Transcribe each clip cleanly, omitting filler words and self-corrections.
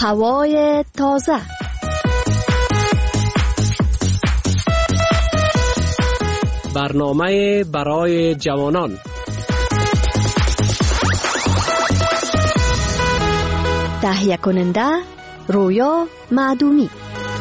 هوای تازه. برنامه برای جوانان. تهیه کننده رویا معدومی.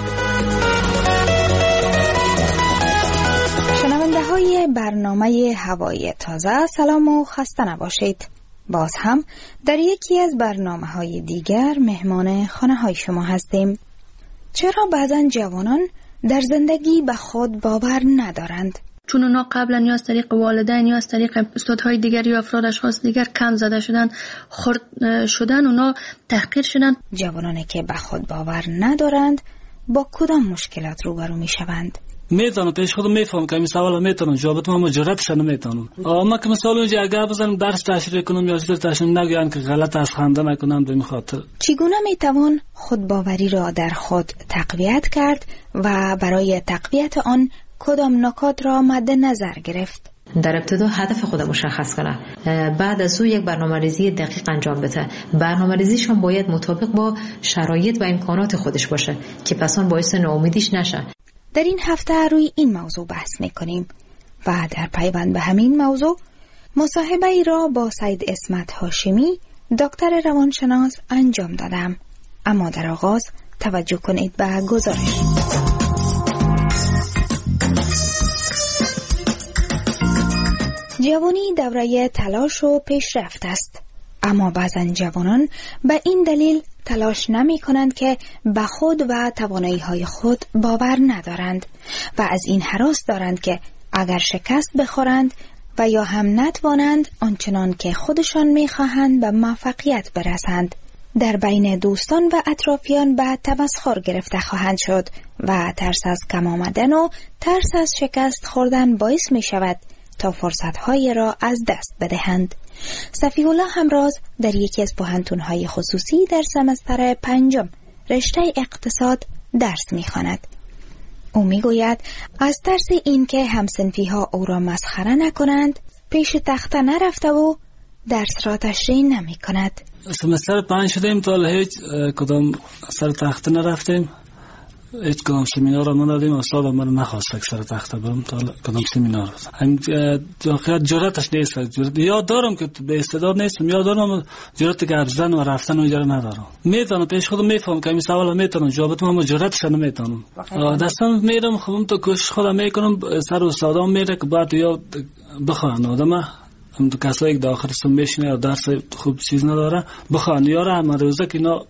شنونده های برنامه هوای تازه، سلام و خسته نباشید. باز هم در یکی از برنامه های دیگر مهمان خانه های شما هستیم. چرا بعضن جوانان در زندگی به خود باور ندارند؟ چون اونا قبلا یا از طریق والدین یا از طریق استادهای دیگر یا افراد اشخاص دیگر کم زده شدن، خرد شدن، اونا تحقیر شدن. جوانانی که به خود باور ندارند با کدام مشکلات روبرو می شوند؟ میتونم پیش خودم میفهم که این سوال میتونم جواب بدم، اما جرأتش نمیتونم. ما که مثلا اونجا اگر بزنم درس تشریح کنم یا چیز تشریح نگویم که غلط از خنده نکنم به این خاطر. چگونه میتوان خودباوری را در خود تقویت کرد و برای تقویت آن کدام نکات را مد نظر گرفت؟ در ابتدا هدف خود مشخص کنه، بعد از او یک برنامه‌ریزی دقیق انجام بده. برنامه‌ریزیش هم باید مطابق با شرایط و امکانات خودش باشه که پس آن باعث ناامیدیش نشه. در این هفته روی این موضوع بحث می‌کنیم و در پیوند به همین موضوع مصاحبه ای را با سید اسمت هاشمی، دکتر روانشناس انجام دادم. اما در آغاز توجه کنید به گزارش. جوانی دوره تلاش و پیشرفت است، اما بعضا جوانان به این دلیل تلاش نمی کنند که به خود و توانایی های خود باور ندارند و از این هراس دارند که اگر شکست بخورند و یا هم نتوانند آنچنان که خودشان می خواهند به موفقیت برسند، در بین دوستان و اطرافیان به تمسخر گرفته خواهند شد و ترس از کم آمدن و ترس از شکست خوردن باعث می شود تا فرصت‌های را از دست بدهند. صفیح الله همراز در یکی از پوهنتون‌های خصوصی در سمستر 5 رشته اقتصاد درس می‌خواند. او می‌گوید از ترس اینکه همسنفی‌ها او را مسخره نکنند پیش تخته نرفته و درس را تشریح نمی‌کند. سمستر 5 شدیم تا هیچ کدام سر تخته نرفتیم، هیچ کدام سمینار را ندادیم. استاد من نخواست که سر تخته برم تا کدام سمینار. همین واقعا جرأتش نیست. یا دارم که به استعداد نیستم، یا دارم جرأت که رفتن و رفتن اونجا ندارم. میتونم پیش خودم میفهم که این سوال میتونم جواب بدم، اما جرأتش نمیتونم. دستم میرم خودم تو کوشش خودم میکنم، سر استادام میره که بعد یا بخوان آدم هم تو کسایی که داخل سم میشینه یا درس خوب چیز نداره بخوان یاره هم روزه که اینا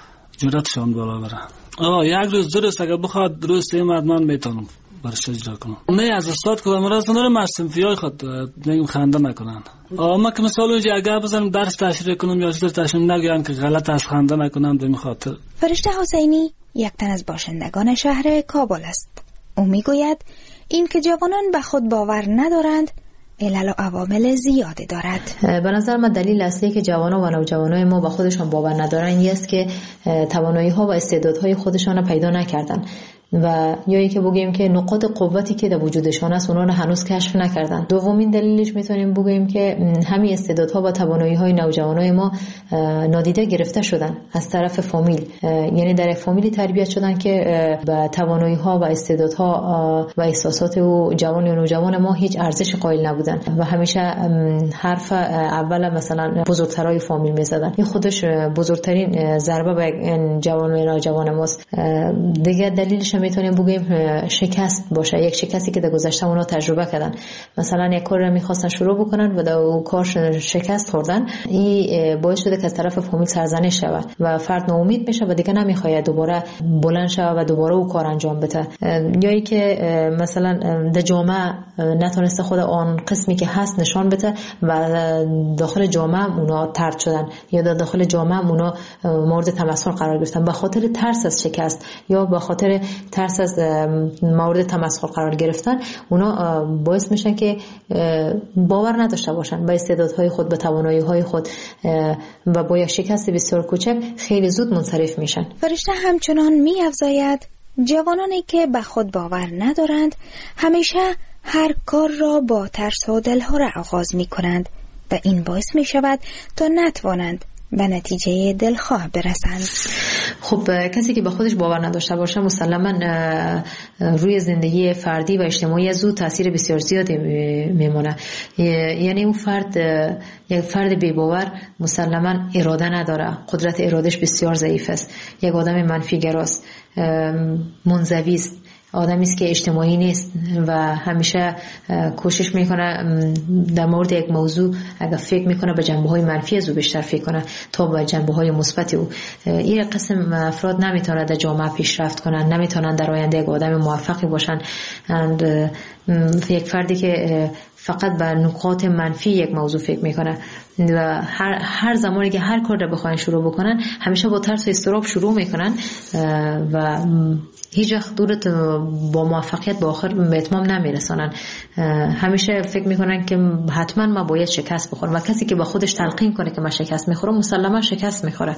جرأتشون بالا بره. یک روز درست اگر بخواد درست من میتونم برش اجرا کنم. نه از استاد کدام راز ندارم، از صنفیای خود نگیم خنده نکنن. ما که مثلا اونجا اگر بزنم درس تشریح کنم یا چیز تشریح نگویم که غلط از خنده نکنم به این خاطر. فرشته حسینی یک تن از باشندگان شهر کابل است. او میگوید این که جوانان به خود باور ندارند علل و عوامل زیادی دارد. به نظر من دلیل اصلی که جوانان و نوجوانای ما با خودشان باور ندارن این است که توانایی ها و استعدادهای خودشان را پیدا نکردن و یا اینکه بگیم که نقاط قوتی که در وجودشان است اونا رو هنوز کشف نکردن. دومین دلیلش میتونیم بگیم که همین استعدادها و توانایی‌های نوجوانای ما نادیده گرفته شدن از طرف فامیل، یعنی در فامیلی تربیت شدن که به توانایی‌ها و استعدادها و احساسات و جوان و نوجوان ما هیچ ارزش قائل نبودن و همیشه حرف اول مثلا بزرگترای فامیل میزدن. این خودش بزرگترین ضربه به جوان و نوجوان ماست. دیگه دلیلش میتونیم بگیم شکست باشه، یک شکستی که در گذشته اونا تجربه کردن. مثلا یک کار رو میخواستن شروع بکنن و در اون کار شکست خوردن، این باعث شده که از طرف فامیل سرزنش شود و فرد ناامید میشه و دیگه نمیخواد دوباره بلند شود و دوباره اون کار انجام بده. یا اینکه مثلا در جامعه نتونسته خود آن قسمی که هست نشان بده و داخل جامعه اونا طرد شدن یا در داخل جامعه اونا مورد تمسخر قرار گرفتن به خاطر ترس از شکست یا به خاطر ترس از مورد تمسخر قرار گرفتن. اونا باعث میشن که باور نداشته باشن به استعدادهای خود، به توانایی‌های خود و با یک شکست بسیار کوچک خیلی زود منصرف میشن. فرشته همچنان می‌افزاید جوانانی که به خود باور ندارند همیشه هر کار را با ترس و دلهره آغاز می‌کنند و این باعث می‌شود تا نتوانند به نتیجه دلخواه برسند. خب کسی که به خودش باور نداشته باشه مسلماً روی زندگی فردی و اجتماعی از او تاثیر بسیار زیادی میمونه. یعنی اون فرد، یک فرد بی باور مسلماً اراده نداره، قدرت ارادش بسیار ضعیف است، یک آدم منفی گراست، منزوی است، آدمی است که اجتماعی نیست و همیشه کوشش میکنه در مورد یک موضوع اگر فکر میکنه به جنبه‌های منفی از او بیشتر فکر کنه تا به جنبه‌های مثبت او. این قسم افراد نمیتونن در جامعه پیشرفت کنن، نمیتونن در آینده یک آدم موفقی باشن. یک فردی که فقط به نکات منفی یک موضوع فکر میکنه و هر زمانی که هر کار رو بخواین شروع بکنن همیشه با ترس و اضطراب شروع میکنن و هیچ وقت دورت با موفقیت با آخر به اتمام نمیرسانن. همیشه فکر میکنن که حتما ما باید شکست بخورم و کسی که با خودش تلقین کنه که من شکست میخورم مسلما شکست میخوره.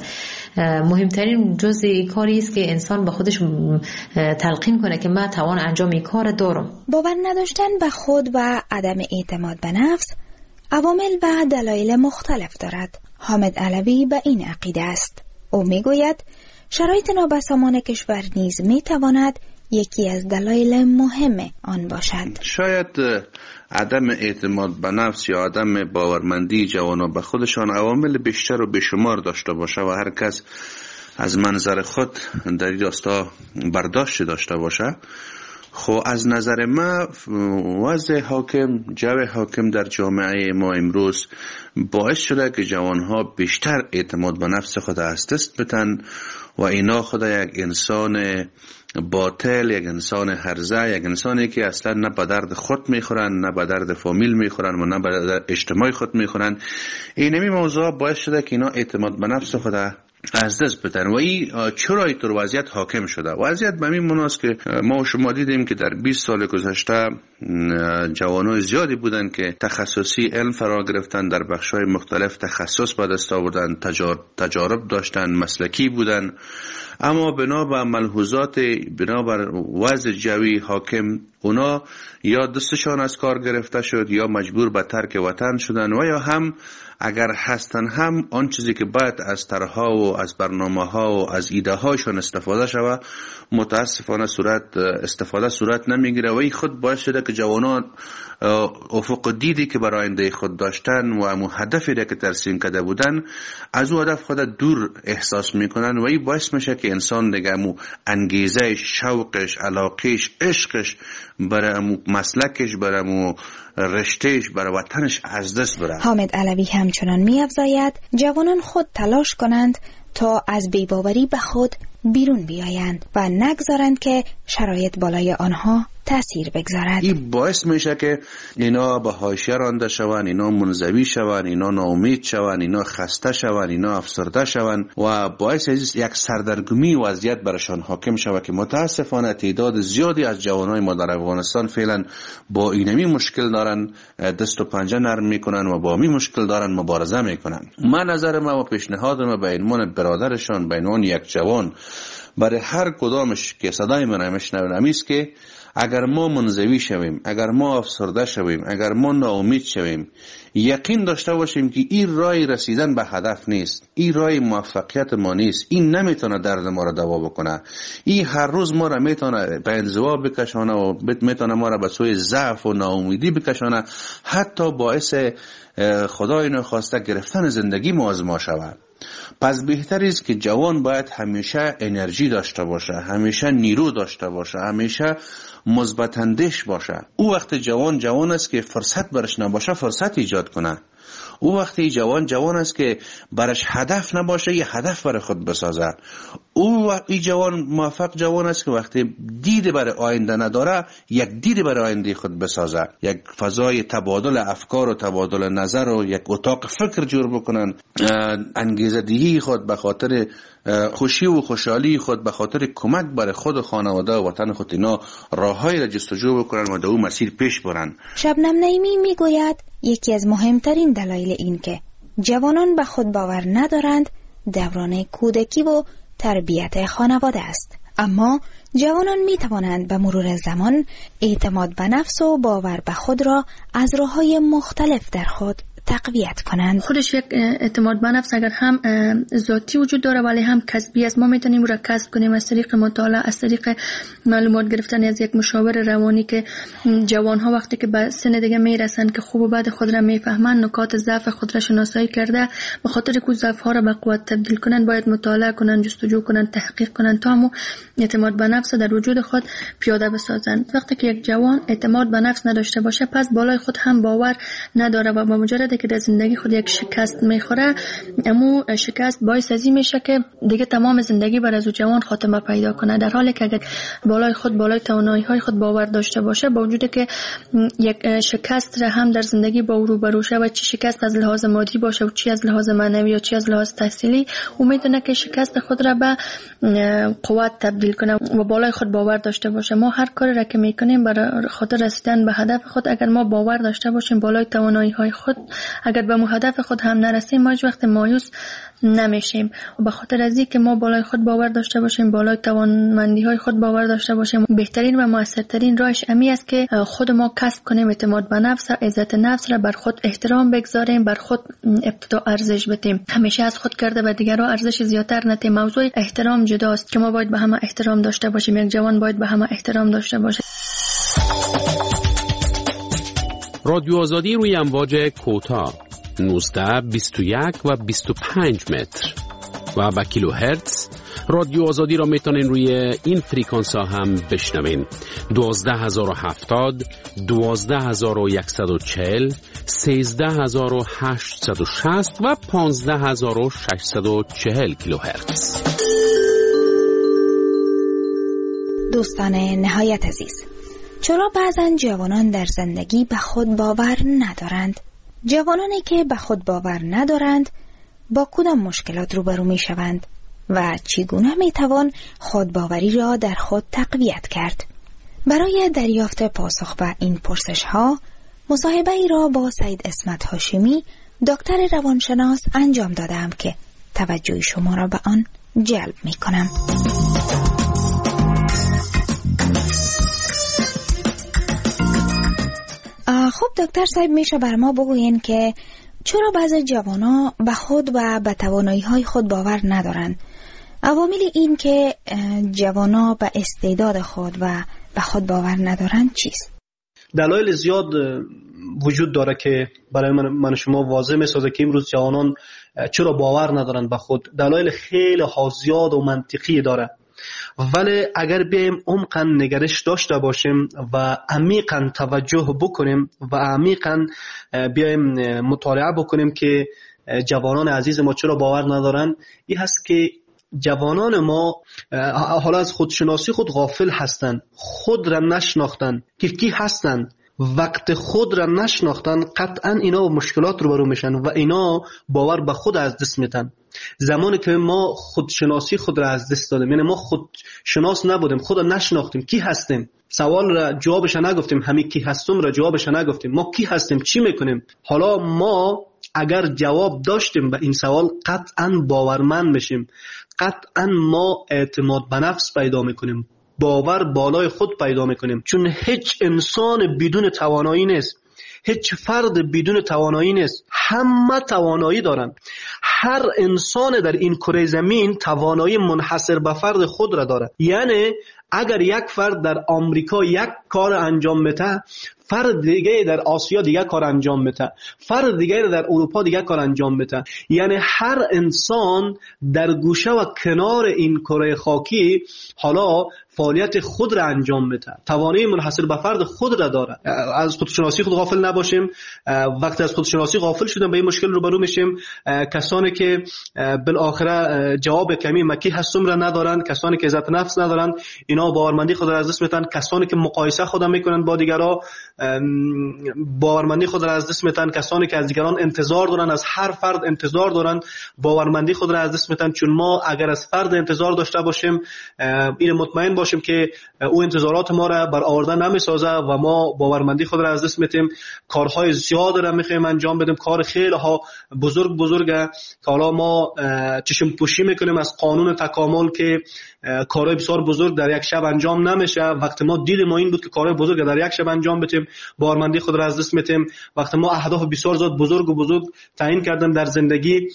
مهمترین جزء کاری است که انسان با خودش تلقین کنه که من توان انجام این کار دارم. باور نداشتن به خود و عدم اعتماد به نفس عوامل و دلایل مختلف دارد. حامد علوی به این عقیده است. او میگوید شرایط نابسامان کشور نیز میتواند یکی از دلایل مهم آن باشد. شاید عدم اعتماد به نفس یا عدم باورمندی جوانان به خودشان عوامل بیشتر و بیشمار داشته باشه و هر کس از منظر خود در این راستا برداشت داشته باشه. خب از نظر ما وضع حاکم، جو حاکم در جامعه ما امروز باعث شده که جوانها بیشتر اعتماد به نفس خود از دست بدن و اینا خود یک انسان باطل، یک انسان هرزه، یک انسانی که اصلا نه به درد خود میخورن، نه به درد فامیل میخورن و نه به درد اجتماع خود میخورن. اینمی موضوع باعث شده که اینا اعتماد به نفس خود از دست بدن و این چرا اینطور وضعیت حاکم شده؟ وضعیت به این مناست که ما و شما دیدیم که در 20 سال گذشته جوانای زیادی بودن که تخصصی علم فرا گرفتن، در بخش‌های مختلف تخصص به دست آوردن، تجارب داشتن، مسلکی بودن، اما بنا به ملحوظات، بنا بر وضع جوی حاکم اونا یا دستشان از کار گرفته شد یا مجبور به ترک وطن شدن و یا هم اگر هستن هم آن چیزی که باید از طرح‌ها و از برنامه‌ها و از ایده‌هاشون استفاده شود متاسفانه صورت نمیگیره و این خود باعث شده که جوانان افق دیدی که برای آینده خود داشتن و امو هدفی که ترسیم کرده بودن از او هدف خود دور احساس میکنن و این باعث میشه که انسان دیگه امو انگیزه، شوقش، علاقش، عشقش برای امو مسلکش، برای امو رشتهش، برای وطنش از دست بره. حامد علوی همچنان می‌افزاید جوانان خود تلاش کنند تا از بی‌باوری به خود بیرون بیایند و نگذارند که شرایط بالای آنها تأثیر بگذارد. این باعث میشه که اینا به حاشیه رانده شوند، اینا منزوی شوند، اینا ناامید شوند، اینا خسته شوند، اینا افسرده شوند و باعث یک سردرگمی وضعیت برشان حاکم شود که متاسفانه تعداد زیادی از جوانای ما در افغانستان فعلا با اینمی مشکل دارن، دست و پنجه نرم میکنن و با این مشکل دارن مبارزه میکنن. من نظر ما و پیشنهادم به عنوان برادرشان، به عنوان یک جوان برای هر کدامش که صدای من میشنون است که اگر ما منزوی شویم، اگر ما افسرده شویم، اگر ما ناامید شویم، یقین داشته باشیم که این راه رسیدن به هدف نیست، این راه موفقیت ما نیست، این نمیتونه درد ما را دوا بکنه، این هر روز ما را میتونه به انزوا بکشانه و میتونه ما را به سوی ضعف و ناامیدی بکشانه، حتی باعث خدای نخواسته گرفتن زندگی ما از ما شود. پس بهتر است که جوان باید همیشه انرژی داشته باشه، همیشه نیرو داشته باشه، همیشه مثبت اندیش باشه. او وقت جوان است که فرصت برش نباشه فرصت ایجاد کنه. او وقتی جوان است که برش هدف نباشه یه هدف برای خود بسازه. او وقتی موفق جوان است که وقتی دید برای آینده نداره یک دید برای آینده خود بسازه، یک فضای تبادل افکار و تبادل نظر و یک اتاق فکر جور بکنن، انگیزدهی خود به خاطر خوشی و خوشحالی خود، به خاطر کمک برای خود و خانواده و وطن خود اینا راههایی را جستجو بکنن و در اون مسیر پیش برن. شبنم نعیمی میگوید یکی از مهمترین دلایل این که جوانان به خود باور ندارند دوران کودکی و تربیت خانواده است. اما جوانان می توانند به مرور زمان اعتماد به نفس و باور به خود را از راه‌های مختلف در خود تقویت کنند. خودش یک اعتماد به نفس اگر هم ذاتی وجود داره ولی هم کسبی است. ما میتونیم او را کسب کنیم از طریق مطالعه، از طریق معلومات گرفتن از یک مشاور روانی که جوان ها وقتی که به سن دیگه میرسن که خوب و بد خود را میفهمن، نکات ضعف خود را شناسایی کرده، به خاطر که ضعف ها را به قوت تبدیل کنن باید مطالعه کنن، جستجو کنن، تحقیق کنن تا هم اعتماد به نفس در وجود خود پیاده بسازن. وقتی که یک جوان اعتماد به نفس نداشته باشه پس بالای خود هم باور نداره و با مجرد که در زندگی خود یک شکست میخوره، امو شکست باعث ازی میشه که دیگه تمام زندگی بر از جوان خاتمه پیدا کنه. در حالی که اگر بالای توانایی های خود باور داشته باشه، با وجود که یک شکست را هم در زندگی با او روبرو شه و چی شکست از لحاظ مادی باشه و چی از لحاظ معنوی یا چی از لحاظ تحصیلی، او میتونه که شکست خود را به قوت تبدیل کنه و بالای خود باور داشته باشه. ما هر کاری را که میکنیم برای خاطر رسیدن به هدف خود، اگر ما باور داشته باشیم بالای توانایی های خود، اگر به هدف خود هم نرسیم، ما هیچ وقت مایوس نمیشیم. و به خاطر از اینکه ما بالای خود باور داشته باشیم، بالای توانمندی های خود باور داشته باشیم، بهترین و موثرترین راهش امی است که خود ما کسب کنیم اعتماد به نفس، عزت نفس را بر خود احترام بگذاریم، بر خود ابتدا ارزش بدیم، همیشه از خود کرده و دیگران ارزش زیاتر ندیم. موضوع احترام جداست که ما باید به همه احترام داشته باشیم، یک جوان باید به همه احترام داشته باشه. رادیو آزادی روی امواج کوتاه 19 21 و 25 متر و با کیلو هرتز. رادیو آزادی را میتونین روی این فریکانس ها هم بشنوین: 12070 12140 13860 و 15640 کیلو هرتز. دوستان نهایت عزیز، چرا بعضن جوانان در زندگی به خود باور ندارند؟ جوانانی که به خود باور ندارند با کدام مشکلات روبرو می شوند و چگونه می توان خودباوری را در خود تقویت کرد؟ برای دریافت پاسخ به این پرسش ها مصاحبه ای را با سید اسمت هاشمی، دکتر روانشناس انجام دادم که توجه شما را به آن جلب می کنم. خب دکتر صاحب، میشه بر ما بگوین که چرا بعضی جوانا به خود و به توانایی‌های خود باور ندارند؟ عوامل این که جوانا به استعداد خود و به خود باور ندارند چیست؟ دلایل زیاد وجود داره که برای من شما واضح میسازه که امروز جوانان چرا باور ندارند به خود. دلایل خیلی زیاد و منطقی داره، ولی اگر بیایم عمقاً نگرش داشته باشیم و عمیقاً توجه بکنیم و عمیقاً بیایم مطالعه بکنیم که جوانان عزیز ما چرا باور ندارن، این هست که جوانان ما حالا از خودشناسی خود غافل هستند، خود را نشناختن که کی هستند. وقت خود را نشناختن قطعا اینا با مشکلات روبرو میشن و اینا باور به خود از دست میدن. زمانی که ما خودشناسی خود را از دست دادیم، یعنی ما خودشناس نبودیم، خود را نشناختیم، کی هستیم، سوال را جوابش نگفتیم، همین کی هستم را جوابش نگفتیم، ما کی هستیم، چی میکنیم. حالا ما اگر جواب داشتیم به این سوال قطعا باورمند میشیم، قطعا ما اعتماد به نفس پیدا میکنیم، باور بالای خود پیدا میکنیم. چون هیچ انسان بدون توانایی نیست، هیچ فرد بدون توانایی نیست، همه توانایی دارن. هر انسان در این کره زمین توانایی منحصر به فرد خود را داره. یعنی اگر یک فرد در آمریکا یک کار انجام میده، فرد دیگه در آسیا دیگه کار انجام میده، فرد دیگه در اروپا دیگه کار انجام میده. یعنی هر انسان در گوشه و کنار این کره خاکی حالا فعالیت خود را انجام میده، توانایی منحصر به فرد خود را داره. از خودشناسی خود غافل نباشیم. وقتی از خودشناسی غافل شدیم به این مشکل روبرو میشیم. کسانی که بالاخره جواب کمی مکی هستم را ندارن، کسانی که عزت نفس ندارن، اینا باورمندی خود را از دست میدن. کسانی که مقایسه خود میکنن با دیگران، باورمندی خود را از دست میدن. کسانی که از دیگران انتظار دارن، از هر فرد انتظار دارن، باورمندی خود را از دست میدن. چون ما اگر از فرد انتظار داشته باشیم، این مطمئن باشیم که او انتظارات ما را برآورده نمیسازه و ما باورمندی خود را از دست میدیم. کارهای زیاد را میخوایم انجام بدیم، کار خیلی ها بزرگه که حالا ما چشم پوشی میکنیم از قانون تکامل که کارهای بسیار بزرگ در یک شب انجام نمیشه. وقتی ما دیل ما این بود که کارهای بزرگ در یک شب انجام بدیم، میتیم، باورمندی خود را از دست میتیم. وقتی ما اهداف بسیار زیاد بزرگ تعیین کردیم در زندگی،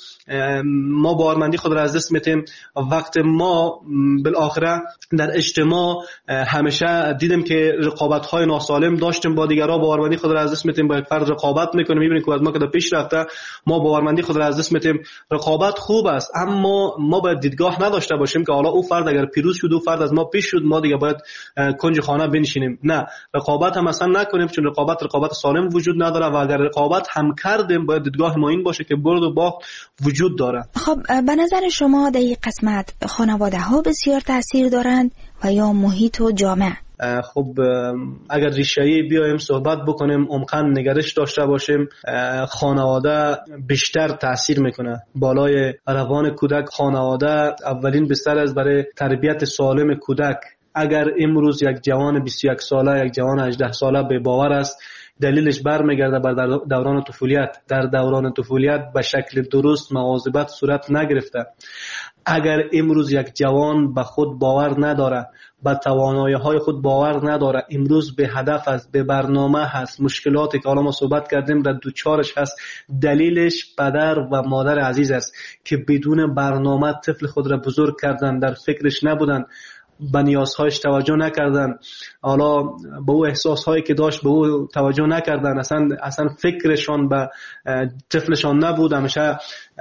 ما باورمندی خود را از دست میتیم. وقتی ما بالاخره در اجتماع همیشه دیدیم که رقابت‌های ناسالم داشتیم با دیگران، باورمندی خود را از دست میتیم. با یک فرد رقابت میکنیم، میبینیم که ما که در پیش رفته، ما باورمندی خود را از دست میتیم. رقابت خوب است، اما ما باید دیدگاه نداشته باشیم که حالا او فرد اگر پیروز شد، او فرد از ما پیش شد، ما دیگه باید کنج خانه بنشینیم. نه، رقابت هم اصلا نکنیم، چون رقابت سالم وجود نداره و اگر رقابت هم کردیم باید دیدگاه ما این باشه که برد و باخت وجود داره. خب به نظر شما در این قسمت خانواده ها بسیار تاثیر دارند و یا محیط و جامعه؟ خب اگر ریشه‌ای بیایم صحبت بکنیم، عمقاً نگرش داشته باشیم، خانواده بیشتر تاثیر میکنه بالای روان کودک. خانواده اولین بستر است برای تربیت سالم کودک. اگر امروز یک جوان 21 ساله، یک جوان 18 ساله به باور است، دلیلش برمیگرده بر دوران طفولیت. در دوران طفولیت به شکل درست مواظبت صورت نگرفته. اگر امروز یک جوان به خود باور نداره، به توانایی‌های خود باور نداره، امروز به هدف است، به برنامه هست، مشکلاتی که حالا ما صحبت کردیم را دوچارش هست، دلیلش پدر و مادر عزیز است که بدون برنامه طفل خود را بزرگ کردن، در فکرش نبودن، به نیازهایش توجه نکردن، حالا به او احساسهایی که داشت به او توجه نکردن، اصلا فکرشان به طفلشان نبود. همیشه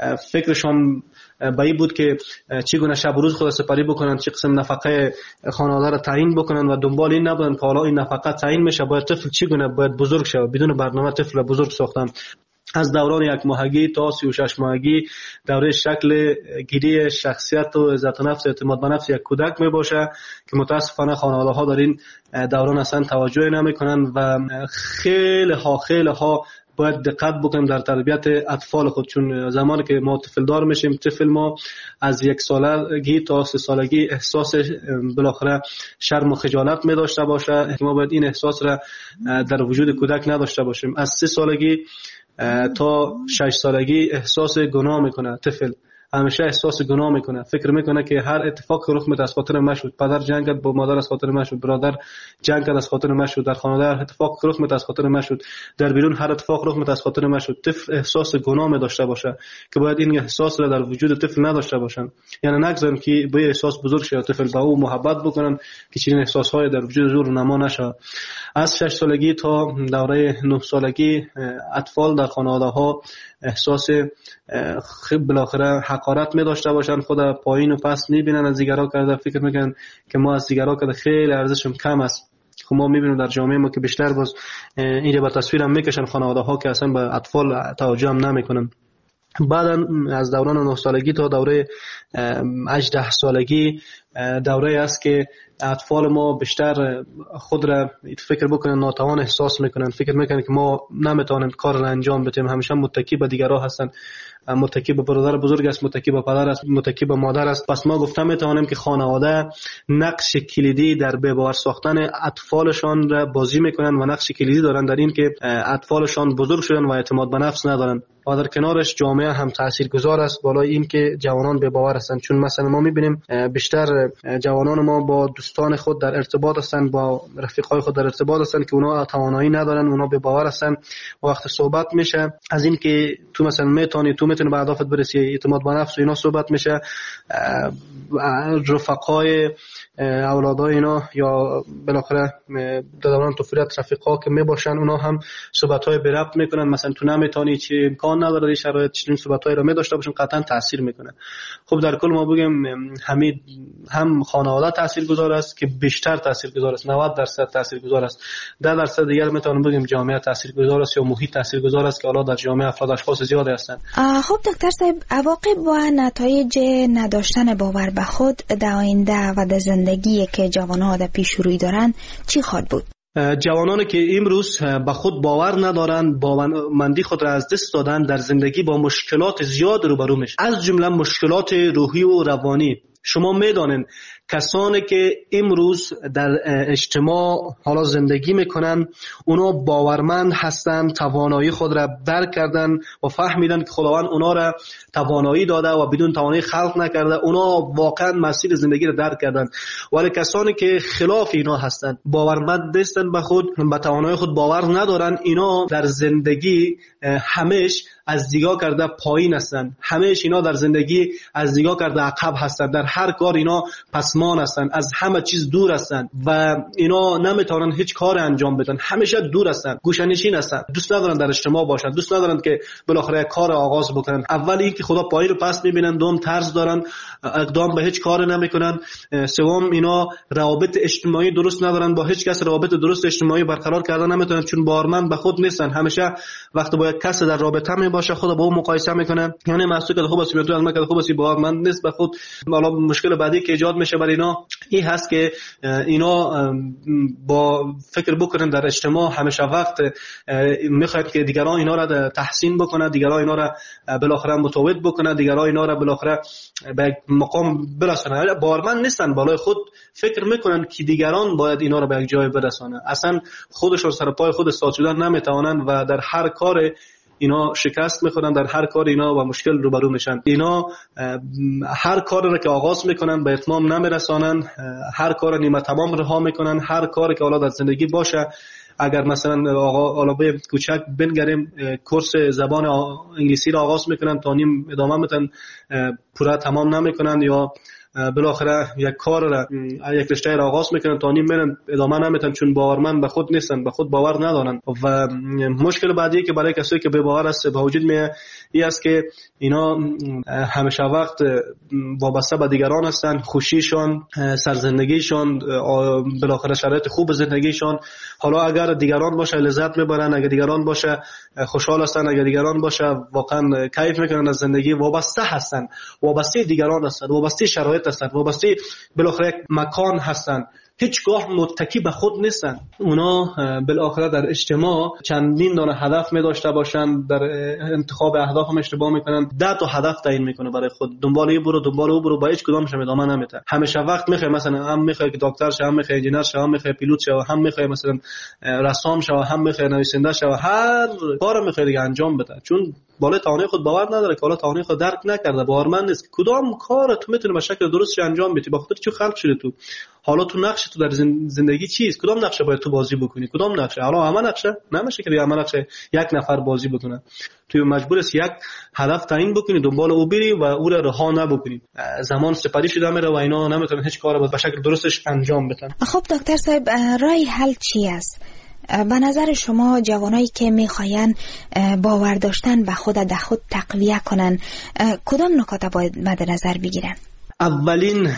فکرشان به این بود که چگونه شب و روز خود سپری بکنن، چه قسم نفقه خانواده را تعیین بکنن و دنبال این نبودن که حالا این نفقه تعیین میشه، باید طفل چگونه باید بزرگ شه. بدون برنامه طفل بزرگ ساختن. از دوران 1 ماهگی تا 36 ماهگی دوره شکل گیری شخصیت و عزت نفس و اعتماد به نفس یک کودک می باشه که متاسفانه خانواده ها در این دوران اصلا توجه نمی کنن و خیلی ها باید دقت بکنیم در تربیت اطفال خود. چون زمانی که ما طفل دار میشیم، طفل ما از 1 سالگی تا 3 سالگی احساس بالاخره شرم و خجالت می داشته باشه. ما باید این احساس را در وجود کودک نداشته باشیم. از 3 سالگی تا 6 سالگی احساس گناه میکنه طفل، همیشه احساس گناه میکنه، فکر میکنه که هر اتفاق که رخ میده از خاطر من شد، پدر جنگ کرد با مادر از خاطر من شد، برادر جنگ کرد از خاطر من شد، در خانواده هر اتفاق که رخ میده از خاطر من شد، در بیرون هر اتفاق رخ میده از خاطر من شد. طفل احساس گناه می داشته باشه که باید این احساس را در وجود طفل نداشته باشن، یعنی نگذارن که به احساس بزرگ شه، طفل با او محبت بکنن که چنین احساسهای در وجود زور نما نشه. از 6 سالگی تا دوره 9 سالگی اطفال در خانواده ها احساس بالاخره حقارت می داشته باشن، خود پایین و پس می بینن، از دیگران کرده فکر میکنن که ما از دیگران کرده خیلی ارزشم کم است. خب ما میبینیم در جامعه ما که بیشتر باز این به تصویر هم میکشن خانواده ها که اصلا به اطفال توجه هم نمیکنن. بعد از دوران 9 سالگی تا دوره 18 سالگی دوره است که اطفال ما بیشتر خود را فکر بکنن ناتوان احساس میکنن، فکر میکنن که ما نمیتونیم کار را انجام بدیم، همیشه متکی به دیگران هستن، متکی به برادر بزرگ است، متکی به پدر است، متکی به مادر است. پس ما گفتم میتونیم که خانواده نقش کلیدی در به باور ساختن اطفالشان را بازی میکنن و نقش کلیدی دارن در این که اطفالشان بزرگ شدن و اعتماد به نفس ندارن. و در کنارش جامعه هم تاثیرگذار است بالای این که جوانان به باور هستند. چون مثلا ما میبینیم بیشتر جوانان ما با دوستان خود در ارتباط هستند، با رفیقای خود در ارتباط هستند که اونا توانایی ندارن، اونا به باور هستند. وقتی صحبت میشه از این که تو مثلا میتونی به اهدافت برسی، اعتماد به نفس و اینا صحبت میشه، رفقای اولادای اینا یا بالاخره در دوران طفولیت رفیقا که میباشن اونا هم صحبت‌های به ربط میکنن، مثلا تو نمیتونی، چه امکان نداره این شرایط، چنین صحبت‌هایی رو می‌داشته باشن، قطعا تاثیر میکنه. خب در کل ما بگیم هم خانواده تاثیرگذار است که بیشتر تاثیرگذار است، 90% تاثیرگذار است، 10% دیگر میتونیم بگیم جامعه تاثیرگذار است یا محیط تاثیرگذار است که حالا در جامعه افراد اشخاص زیاد هستند. خب دکتر صاحب، عواقب با نتایج نداشتن باور به خود در آینده و در زندگی که جوان‌ها در پیش روی دارن چی خواهد بود؟ جوانانی که امروز به خود باور ندارن، باورمندی خود را از دست دادن، در زندگی با مشکلات زیاد روبرو میشن، از جمله مشکلات روحی و روانی. شما میدانین کسانی که امروز در اجتماع حالا زندگی میکنن اونا باورمند هستن، توانایی خود را درک کردن و فهمیدن که خداوند اونا را توانایی داده و بدون توانایی خلق نکرده. اونا واقعا مسیر زندگی را درک کردن. ولی کسانی که خلاف اینا هستن، باورمند نیستن به خود، به توانایی خود باور ندارن، اینا در زندگی همیشه از دیگاه کرده پایین هستن، همیشه اینا در زندگی از دیگاه کرده عقب هستن، در هر کار اینا پسمان هستن، از همه چیز دور هستن و اینا نمیتونن هیچ کار انجام بدن، همیشه دور هستن، گوشه‌نشین هستن، دوست ندارن در اجتماع باشن، دوست ندارن که بالاخره کار آغاز بکنن. اول اینکه خدا پایین رو پس میبینن، دوم طرز دارن، اقدام به هیچ کار نمیکنن، سوم اینا روابط اجتماعی درست ندارن، با هیچ کس روابط درست اجتماعی برقرار کردن نمیتونن چون باورمند به خود نیستن. همیشه وقتی با یک کس در رابطه باشه خود با اون مقایسه میکنه، یعنی محسوب که خوب است میاد از من خوب است، باورمند نیست به خود. حالا مشکل بعدی که ایجاد میشه برای اینا این هست که اینا با فکر بکنن در اجتماع همیشه وقت میخواد که دیگران اینا را تحسین بکنه، دیگران اینا را بالاخره متوجه بکنه، دیگران اینا را بالاخره به مقام برسونه. باورمند نیستن، بالای خود فکر میکنن که دیگران باید اینا را به یک جای برسونه. اصلا خودشون سر پای خود استاد شدن نمیتوانن و در هر کار اینا شکست میخورن، در هر کار اینا با مشکل روبرو میشن. اینا هر کار را که آغاز میکنن به اتمام نمیرسانن، هر کار نیمه تمام رها میکنن. هر کاری که حالا در زندگی باشه، اگر مثلا حالا به کوچک بنگریم کورس زبان انگلیسی را آغاز میکنن تا نیم ادامه میدن، پورا تمام نمیکنن، یا بالاخره یک کار را یک رشته را آغاز میکنن تا نیم میرن ادامه نمیدن چون باورمند به خود نیستن، به خود باور ندارن. و مشکل بعدی که برای کسایی که بی باور است به وجود میاد این است که اینا همیشه وقت وابسته به دیگران هستن، خوشیشون، سرزندگیشون، بالاخره شرایط خوب زندگیشون. حالا اگر دیگران باشه لذت میبرن، اگر دیگران باشه خوشحال هستن، اگر دیگران باشه واقعا کیف میکنن از زندگی. وابسته هستن، وابسته دیگران هستن، وابسته شرایط هستن، وابسته بالاخره مکان هستن، هیچگاه متکی به خود نیستن. اونا بالاخره در اجتماع چندین دانه هدف می داشته باشن، در انتخاب اهداف هم اشتباه میکنن، 10 تا هدف تعیین میکنه برای خود، دنبال این برو دنبال اون برو، با هیچ کدامش ادامه نمیده. همیشه وقت میخوای مثلا هم میخوای که دکتر شه، هم میخوای انجینر شه، هم میخوای پیلوت شه، هم میخوای مثلا رسام شه، هم میخوای نویسنده شه، هر کارو میخوای دیگه انجام بده، چون بالای توانایی خود باور نداره که بالا توانایی خود درک نکرده، باورمند نیست کدام کار تو میتونی به شکل درست انجام بدی. با خاطر چی خلق شده تو؟ حالا تو نقش تو در زندگی چیست؟ کدام نقشه باید تو بازی بکنی؟ کدام نقشه؟ حالا همه نقشه نمیشه که همه نقشه یک نفر بازی بکنه. تو مجبور است یک هدف تعیین بکنی، دنبال او بری و او را رها نبکنی. زمان سپری شده میره و اینا نمیتونن هیچ کاری به شکل درستش انجام بدن. خب دکتر صاحب، راه حل چی است؟ به نظر شما جوانایی که میخواین باور داشتن به خود در خود تقویه کنن کدام نکات باید مد نظر بگیرن؟ اولین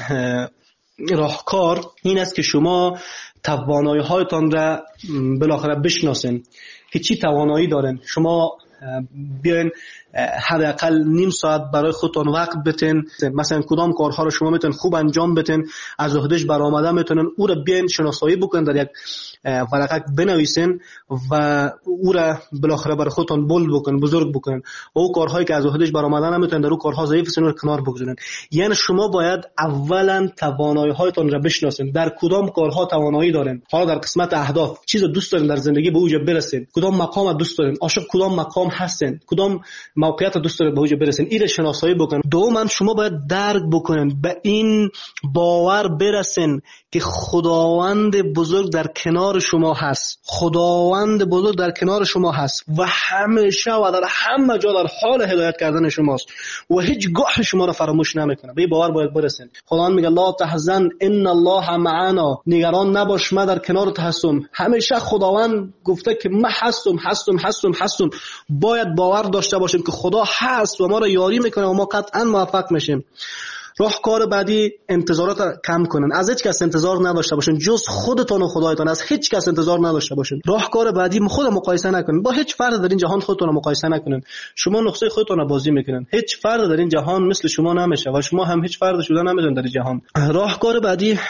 راهکار این است که شما توانایی هایتان را بالاخره بشناسین که چی توانایی دارین. شما بیاین حداقل نیم ساعت برای خودتون وقت بتین، مثلا کدام کارها رو شما میتونین خوب انجام بدین، از عهدهش برآمده میتونین او رو بیاین شناسایی بکنین، در یک ورقه بنویسین و او را بالاخره برای خودتون بولد بکنین، بزرگ بکنین. و او کارهایی که از عهدهش برآمده نمیتونین، در او کارها ضعیف هستین رو کنار بگذارین. یعنی شما باید اولا توانایی هایتون را بشناسین، در کدام کارها توانایی دارین. حالا در قسمت اهداف چیزا دوست دارین در زندگی به اوج برسین، کدام مقام دوست دارین، عاشق کدام مقام هستین، کدام موقعیت دوست دارین به اوج برسین، این شناسایی بکنین. دوما شما باید درک بکنین، به این باور برسین که خداوند بزرگ در کنار شما هست، خداوند بزرگ در کنار شما هست و همیشه و در همه جا در حال هدایت کردن شماست و هیچگاه شما را فراموش نمیکنه. به این باور باید برسین. خداوند میگه لا تحزن ان الله معنا، نگران نباش من در کنارت هستم. همیشه خداوند گفته که من هستم. باید باور داشته باشیم که خدا هست و ما را یاری میکنه و ما قطعا موفق میشیم. راهکار بعدی انتظارات کم کنن، از هیچ کس انتظار نداشته باشین جز خودتون و خدایتان، از هیچ کس انتظار نداشته باشین. راهکار بعدی خود مقایسه نکنین، با هیچ فرد در این جهان خودتون رو مقایسه نکنین. شما نقطه خودتون رو بازی میکنین، هیچ فرد در این جهان مثل شما نمیشه و شما هم هیچ فرد شده نمیتونید در این جهان. راهکار بعدی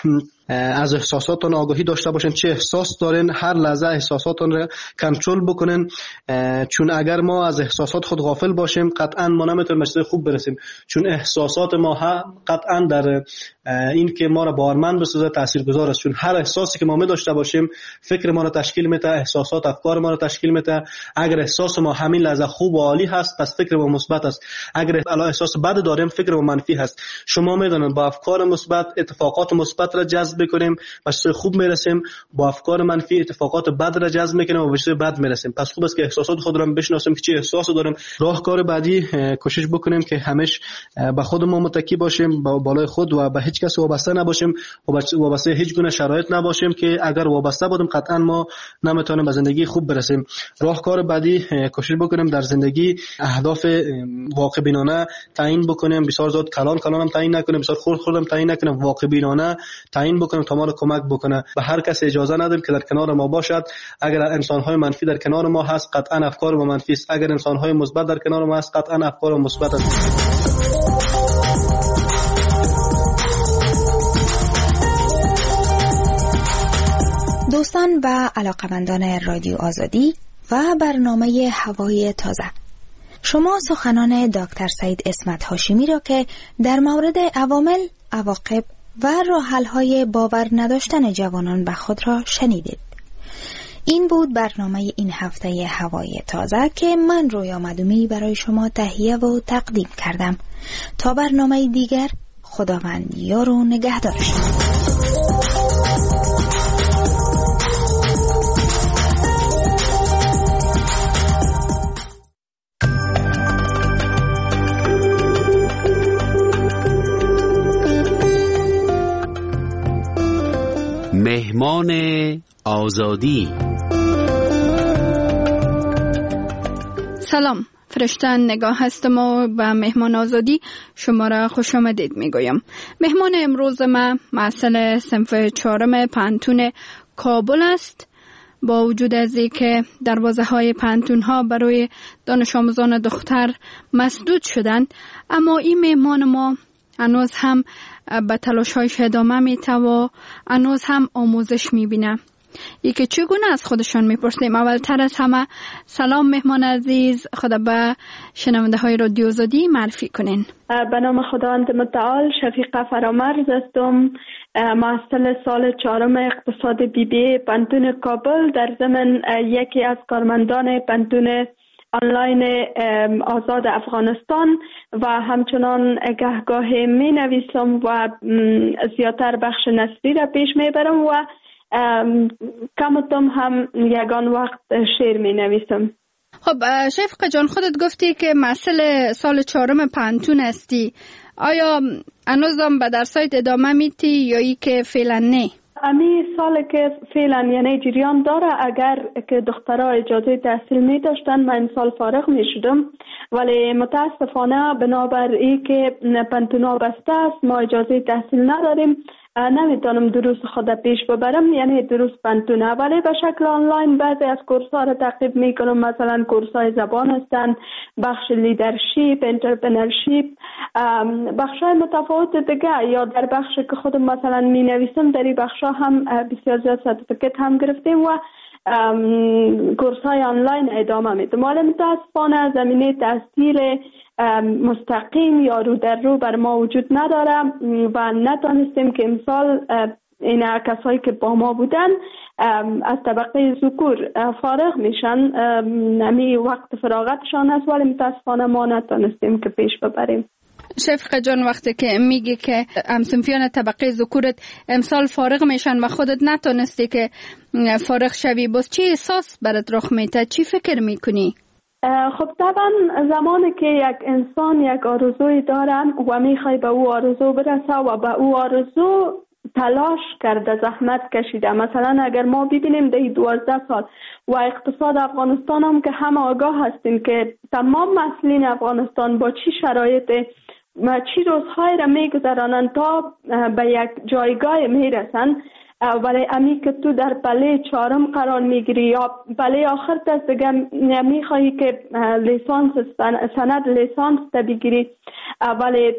از احساساتون آگاهی داشته باشین، چه احساس دارین، هر لحظه احساساتون رو کنترل بکنین، چون اگر ما از احساسات خود غافل باشیم قطعا ما نمیتونیم به چیز خوب برسیم، چون احساسات ما قطعا در این که ما را باورمند بسازه تاثیرگذار است، چون هر احساسی که ما می داشته باشیم فکر ما را تشکیل میده، احساسات افکار ما را تشکیل میده. اگر احساس ما همین لحظه خوب و عالی هست پس فکر ما مثبت است، اگر احساس بد داریم فکر ما منفی هست. شما میدونید با افکار مثبت اتفاقات مثبت را جذب کنیم به چیز خوب میرسیم، با افکار منفی اتفاقات بد را جذب میکنیم و به چیز بد میرسیم. پس خوب است که احساسات خود را بشناسیم که چه احساسی داریم. راهکار بعدی کوشش بکنیم که همیشه به خود ما متکی باشیم، با بالای خود و به هیچ کس وابسته نباشیم و وابسته هیچ گونه شرایط نباشیم که اگر وابسته بودیم قطعا ما نمیتونیم به زندگی خوب برسیم. راهکار بعدی کوشش بکنیم در زندگی اهداف واقع بینانه تعیین بکنیم، بسیار زیاد کلان هم تعیین نکنیم، بسیار خرد هم تعیین نکنیم، واقع بینانه تعیین بکنیم تا ما رو کمک بکنه. به هر کس اجازه ندیم که در کنار ما باشد. اگر انسان‌های منفی در کنار ما هست قطعا افکار ما منفی است، اگر انسان‌های مثبت در کنار ما هست قطعا افکار ما مثبت است. دوستان و علاقمندان رادیو آزادی و برنامه هوای تازه، شما سخنان دکتر سعید اسمت هاشمی را که در مورد عوامل، عواقب و راه‌حل‌های باور نداشتن جوانان به خود را شنیدید. این بود برنامه این هفته هوای تازه که من رویا مدومی برای شما تهیه و تقدیم کردم. تا برنامه دیگر، خداوند یار و نگهدار شما. مهمان آزادی. سلام، فرشتن نگاه هستم و به مهمان آزادی شما را خوش آمدید میگویم. مهمان امروز ما محصل صنف 4 پانتون کابل است. با وجود از اینکه دروازه های پانتون ها برای دانش آموزان دختر مسدود شدند، اما این مهمان ما هنوز هم به تلاش‌هایش ادامه میده و هنوز هم آموزش میبینه. یکی چگونه از خودشان میپرسیم. اولتر از همه سلام مهمان عزیز، خدا به شنونده های رادیو آزادی معرفی کنین. به نام خداوند متعال، شفیقه فرامرز هستم، محصل سال 4 اقتصاد BBA پانتون کابل، در ضمن یکی از کارمندان پانتون آنلاین آزاد افغانستان و همچنان گهگاه می نویسم و زیادتر بخش نثری را پیش می برم و کمتم هم یگان وقت شعر می نویسم. خب شفقه جان، خودت گفتی که محصل سال 4 پانتون هستی. آیا هنوزم به درسایت ادامه میدی یا ای که فعلا نه؟ امی سال که فعلا یعنی جریان داره، اگر که دخترها اجازه تحصیل می داشتن من سال فارغ می شدم، ولی متاسفانه بنابر ای که پانتونا بسته است ما اجازه تحصیل نداریم، نمیتونم دروس خود پیش ببرم، یعنی دروس پانتونه، ولی به شکل آنلاین بعضی از کورس ها را تعقیب میکنم. مثلا کورس های زبان هستند، بخش لیدرشپ، انترپرنورشپ، بخش های متفاوت دیگه، یا در بخش که خودم مثلا می نویسم در این بخش ها هم بسیار زیاد سرتیفیکت هم گرفتیم و کورس های آنلاین ادامه میدم. ولی متاسفانه زمینه تحصیل مستقیم یا رو در رو بر ما وجود نداره و نتونستیم که امسال این کسایی که با ما بودن از طبقه ذکور فارغ میشن، نمی وقت فراغتشان است، ولی متاسفانه ما نتونستیم که پیش ببریم. شفقه جان، وقتی که میگی که همسنفیان طبقه ذکورت امسال فارغ میشن و خودت نتونستی که فارغ شوی، باز چی احساس برات رخ میده؟ چی فکر میکنی؟ خب طبعا زمانی که یک انسان یک آرزوی داره و میخوای به او آرزو برسه و به او آرزو تلاش کرده، زحمت کشیده. مثلا اگر ما ببینیم در 12 سال و اقتصاد افغانستان هم که همه آگاه هستیم که تمام مسئولین افغانستان با چی شرایط چی روزهای را میگذرانند تا به یک جایگاه میرسن، ولی امی که تو در پله 4 قرار میگیری یا پله آخر دست دیگه میخواهی که لیسانس سند لیسانس تا بگیری، ولی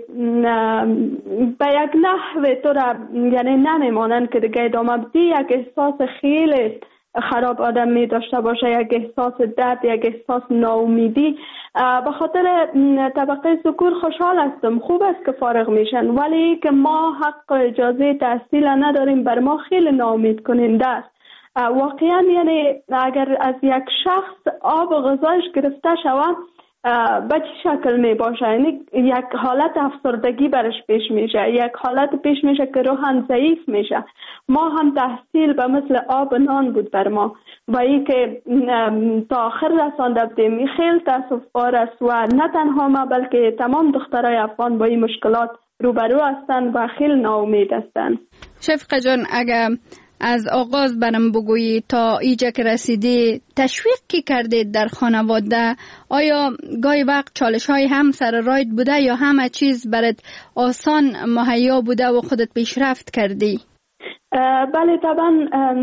به یک نحو تو را یعنی نمیمانند که دیگه ادامه بدی. یک احساس خیلی خراب آدم می داشته باشه، یک احساس درد، یک احساس ناامیدی. به خاطر طبقه ذکور خوشحال هستم، خوب است که فارغ میشن، ولی که ما حق اجازه تحصیل نداریم بر ما خیلی ناامید کننده است. واقعا یعنی اگر از یک شخص آب و غذایش گرفته شود به چه شکل می باشه؟ یعنی یک حالت افسردگی برش پیش میشه، یک حالت پیش میشه که روحاً ضعیف میشه. ما هم تحصیل به مثل آب نان بود بر ما و این که تا آخر رسانده بودیم. خیلی تاسف بار است و نه تنها ما بلکه تمام دخترای افغان با این مشکلات روبرو هستند و خیلی ناامید هستند. شفقه جان، اگر از آغاز برم بگویی تا اینجا که رسیدی تشویق کی کردید در خانواده؟ آیا گاهی وقت چالش های هم سر راید بوده یا همه چیز برات آسان مهیا بوده و خودت پیشرفت کردی؟ بله طبعا،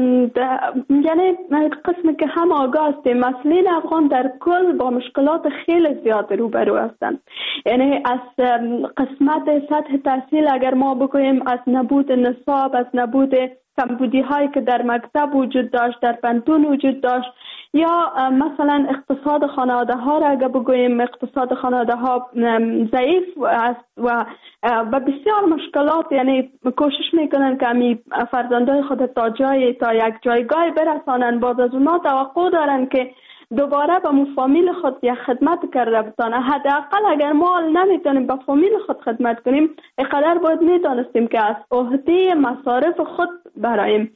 یعنی قسمی که هم آگاه هستیم مسئولین افغان در کل با مشکلات خیلی زیاد روبرو هستند. یعنی از قسمت سطح تحصیل اگر ما بگوییم، از نبود نصاب، از نبود کمبودی هایی که در مکتب وجود داشت، در پانتون وجود داشت، یا مثلا اقتصاد خانواده ها را اگر بگوییم اقتصاد خانواده ها ضعیف است و بسیار مشکلات، یعنی کوشش میکنن که همی فرزندای خود تا یک جایگاه برسانن، باز از اونا توقع دارن که دوباره به فامیل خود یک خدمت کرده بتانه. حداقل اگر ما نمیتونیم به فامیل خود خدمت کنیم، اینقدر باید میدانستیم که از عهده مصارف خود برایم.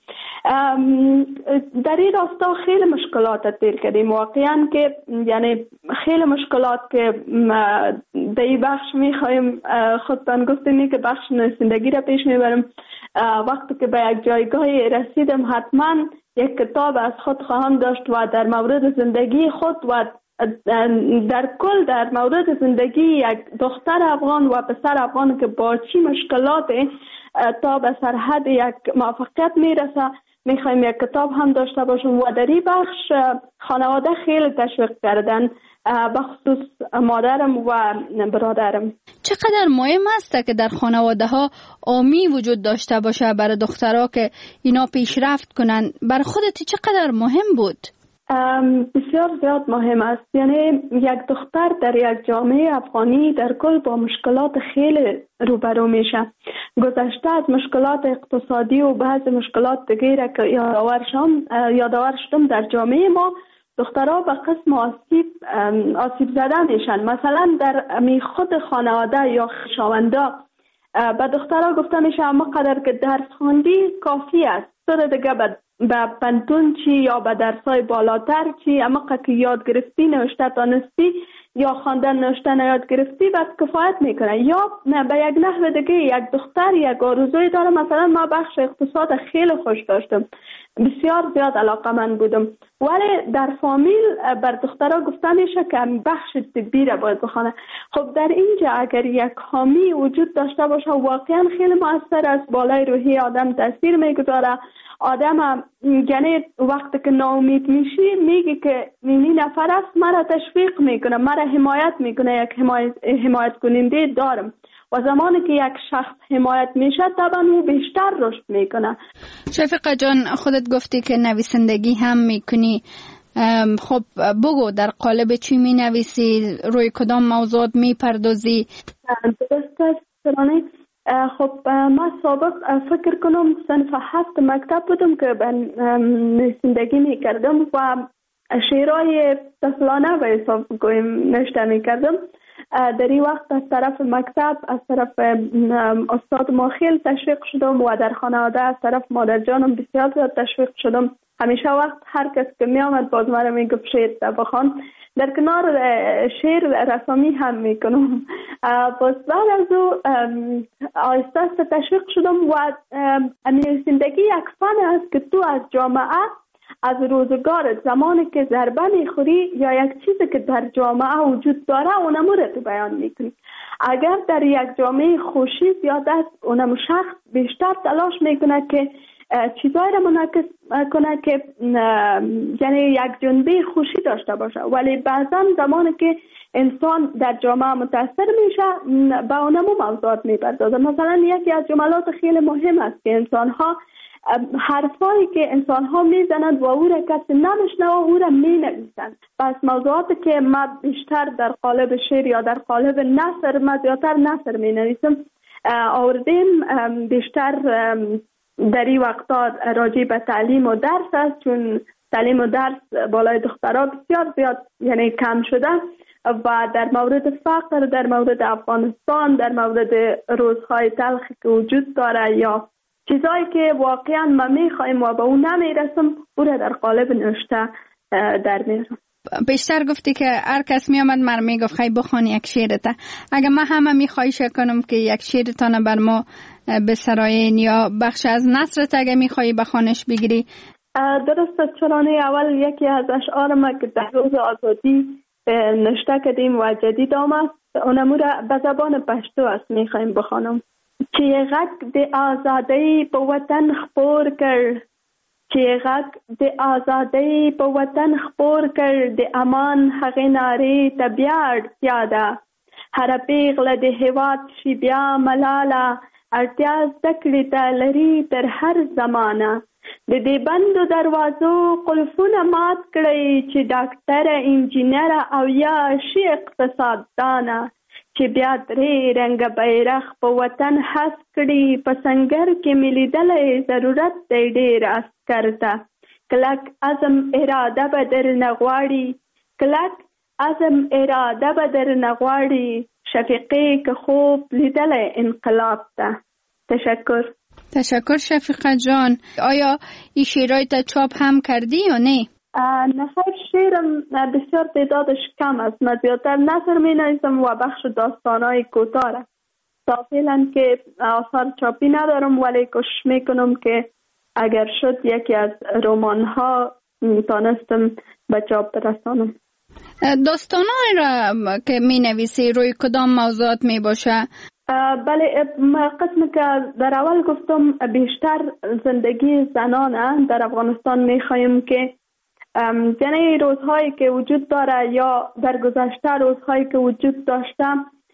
در این راستا خیلی مشکلات دیر کردیم واقعا، که یعنی خیلی مشکلات که در این بخش میخوایم خودتان گفتیم که بخش نویسندگی را پیش میبرم. وقتی که به یک جایگاهی رسیدم حتما یک کتاب از خود خواهم داشت و در مورد زندگی خود و در کل در مورد زندگی یک دختر افغان و پسر افغان که با چی مشکلات تا به سرحد یک موفقیت میرسه میخوایم یک کتاب هم داشته باشم. و در این بخش خانواده خیلی تشویق کردن، بخصوص مادرم و برادرم. چقدر مهم است که در خانواده ها آمی وجود داشته باشه برای دخترها که اینا پیشرفت کنن؟ برای خودت چقدر مهم بود؟ بسیار زیاد مهم است. یعنی یک دختر در یک جامعه افغانی در کل با مشکلات خیلی روبرو میشه. گذشته از مشکلات اقتصادی و بعض مشکلات دیگه که یادآور شدم در جامعه ما، دخترها به قسم آسیب زده میشن. مثلا در خود خانواده یا خویشاوندا به دخترها گفته میشه اما قدر که درس خواندی کافی است، تو دیگه به پانتون چی یا به درسای بالاتر چی، اما که یاد گرفتی نوشته دانستی یا خواندن نوشته یاد گرفتی بس کفایت میکنه. یا به یک نحو دیگه یک دختر یک آرزوی داره. مثلا ما بخش اقتصاد خیلی خوش داشتم، بسیار زیاد علاقه من بودم، ولی در فامیل بر دخترها گفته میشه که بخش طبی را باید بخونه. خب در اینجا اگر یک حامی وجود داشته باشه واقعا خیلی مؤثر است، بالای روحی آدم تاثیر میگذاره. آدم یعنی وقتی که ناامید میشی میگه که این نفر است مرا تشویق میکنه، مرا حمایت میکنه، یک حمایت کننده دارم. و زمانی که یک شخص حمایت میشه طبعا او بیشتر رشد میکنه. شفقه جان، خودت گفتی که نویسندگی هم میکنی. خب بگو در قالب چی می نویسی؟ روی کدام موضوعات میپردازی؟ درست است. خب ما سابق فکر کنم صنف 7 مکتب بودم که نویسندگی میکردم و شعرهای طفلانه به حساب بگوییم نوشته میکردم. در این وقت از طرف مکتب، از طرف استاد ما خیلی تشویق شدم و در خانواده از طرف مادر جانم بسیار زیاد تشویق شدم. همیشه وقت هر کس که می آمد باز مرا میگفت شعر بخوان. در کنار شعر رسامی هم میکنم. باز بعد از او آهسته آهسته تشویق شدم و نویسندگی یک فن است که تو از جامعه، از روزگار زمانی که ضربه میخوری یا یک چیزی که در جامعه وجود داره اونمو رو تو بیان میکنی. اگر در یک جامعه خوشی زیاد است اونمو شخص بیشتر تلاش میکنه که چیزایی را منعکس کنه که یعنی یک جنبه خوشی داشته باشه، ولی بعضا زمانی که انسان در جامعه متاثر میشه به اونم موضوعات میپردازه. مثلا یکی از جملات خیلی مهم است که انسانها حرفایی که انسانها میزنند و او را کسی نمیشنوه او را مینویسند. پس موضوعاتی که ما بیشتر در قالب شعر یا در قالب نثر، ما زیادتر نثر مینویسم، آوردیم بیشتر در این وقتا راجع به تعلیم و درس است، چون تعلیم و درس بالای دخترها بسیار زیاد یعنی کم شده و در مورد فقر، در مورد افغانستان، در مورد روزهای تلخی که وجود داره یا چیزایی که واقعا ما میخوایم و به اون نمیرسم، او را در قالب نوشته در میارم. بیشتر گفتی که هر کس میامد مر میگفت خیلی بخوانی یک شعرته. اگر ما همه میخواهیش کنم که یک شعرتان بر ما بسراین یا بخش از نثرت اگر میخوایی بخوانش بگیری. درست است. چرانه اول یکی از اشعار ما که در روز آزادی نوشته کردیم و جدید آمد، اونمو را به زبان پشتو است میخوایم بخوانم. چه غک د آزادی په وطن خپور کړ، چه غک د آزادی په وطن خپور کړ، د امان هغې نارې ته بیا اړتیا ده. هره پیغله د هېواد شي بیا ملاله، اړتیا زده کړې ته لري تر هر زمانه. د دې بندو دروازو قلفونه مات کړئ، چې ډاکټره، انجینره او یا شي اقتصاددانه، چې بیا درې رنګه بیرغ په وطن حس کړي. په سنګر کې مې لیدلی ضرورت دی ډېر عسکر ته، کلک عزم اراده به درنه غواړي، کلک عزم اراده به درنه غواړي. شفیقې که خوب لیدلی انقلاب ته. تشکر. تشکر شفیقه جان. آیا این شعرهای تا چاپ هم کردی یا نه؟ نه خیر، شعرم بسیار تعدادش کم است. من زیادتر نثر می نویسم و بخش داستانهای کوتاه. تا فعلا که آثار چاپی ندارم، ولی کوشش میکنم که اگر شد یکی از رمان ها تانستم به چاپ برسانم. داستانهای را که می نویسی روی کدام موضوعات می باشه؟ بله، قسمی که در اول گفتم بیشتر زندگی زنانه در افغانستان میخوایم که یعنی روزهایی که وجود داره یا در گذشته روزهایی که وجود داشته